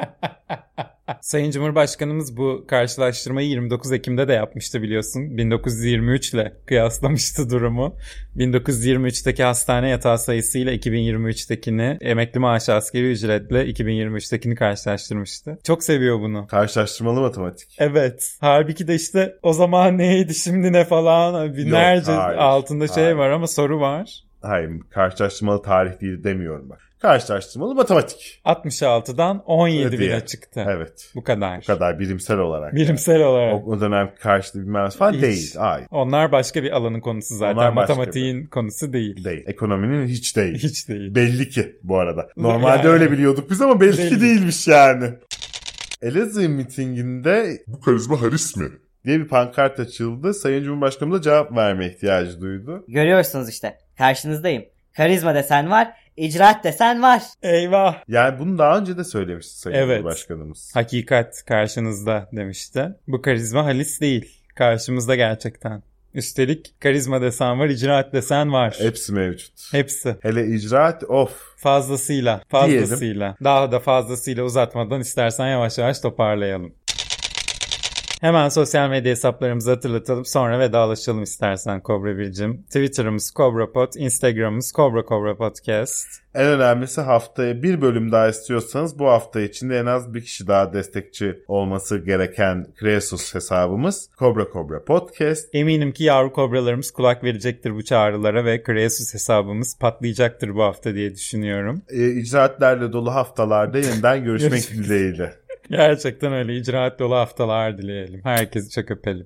Sayın Cumhurbaşkanımız bu karşılaştırmayı yirmi dokuz Ekim'de de yapmıştı biliyorsun. bin dokuz yüz yirmi üç ile kıyaslamıştı durumu. bin dokuz yüz yirmi üçteki hastane yatağı sayısıyla iki bin yirmi üçtekini, emekli maaşı asgari ücretle iki bin yirmi üçtekini karşılaştırmıştı. Çok seviyor bunu. Karşılaştırmalı matematik. Evet. Halbuki de işte o zaman neydi şimdi ne falan binlerce Yok, hayır, altında şey hayır. var ama soru var. Hayır, karşılaştırmalı tarih değil demiyorum bak. Karşılaştırmalı matematik. altmış altıdan on yedi Diye. bine çıktı. Evet. Bu kadar. Bu kadar bilimsel olarak. Bilimsel olarak. O, o dönem karşılığı bilmem falan Hiç. değil. Hayır. Onlar başka bir alanın konusu zaten. Onlar başka Matematiğin konusu değil. Değil. Ekonominin hiç değil. Hiç değil. Belli ki bu arada. Normalde Yani. öyle biliyorduk biz ama belli Belli. ki değilmiş yani. Elazığ mitinginde Bu karizma Haris mi? diye bir pankart açıldı. Sayın Cumhurbaşkanımız da cevap verme ihtiyacı duydu. Görüyorsunuz işte, karşınızdayım. Karizma desen var, icraat desen var. Eyvah. Yani bunu daha önce de söylemişti Sayın Evet. Cumhurbaşkanımız. Hakikat karşınızda demişti. Bu karizma Halis değil. Karşımızda gerçekten. Üstelik karizma desen var, icraat desen var. Hepsi mevcut. Hepsi. Hele icraat of. Fazlasıyla. Fazlasıyla. Daha da fazlasıyla uzatmadan istersen yavaş yavaş toparlayalım. Hemen sosyal medya hesaplarımızı hatırlatalım. Sonra vedalaşalım istersen Kobra Bircim. Twitter'ımız KobraPod, Instagram'ımız Kobra Kobra Podcast. En önemlisi, haftaya bir bölüm daha istiyorsanız bu hafta içinde en az bir kişi daha destekçi olması gereken Kreasus hesabımız Kobra Kobra Podcast. Eminim ki yavru kobralarımız kulak verecektir bu çağrılara ve Kreasus hesabımız patlayacaktır bu hafta diye düşünüyorum. E, icraatlerle dolu haftalarda yeniden görüşmek Görüşmek dileğiyle. Gerçekten öyle icraat dolu haftalar dileyelim. Herkesi çok öpelim.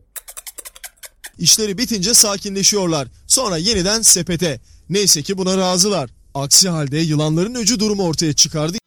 İşleri bitince sakinleşiyorlar. Sonra yeniden sepete. Neyse ki buna razılar. Aksi halde yılanların öcü durumu ortaya çıkardı.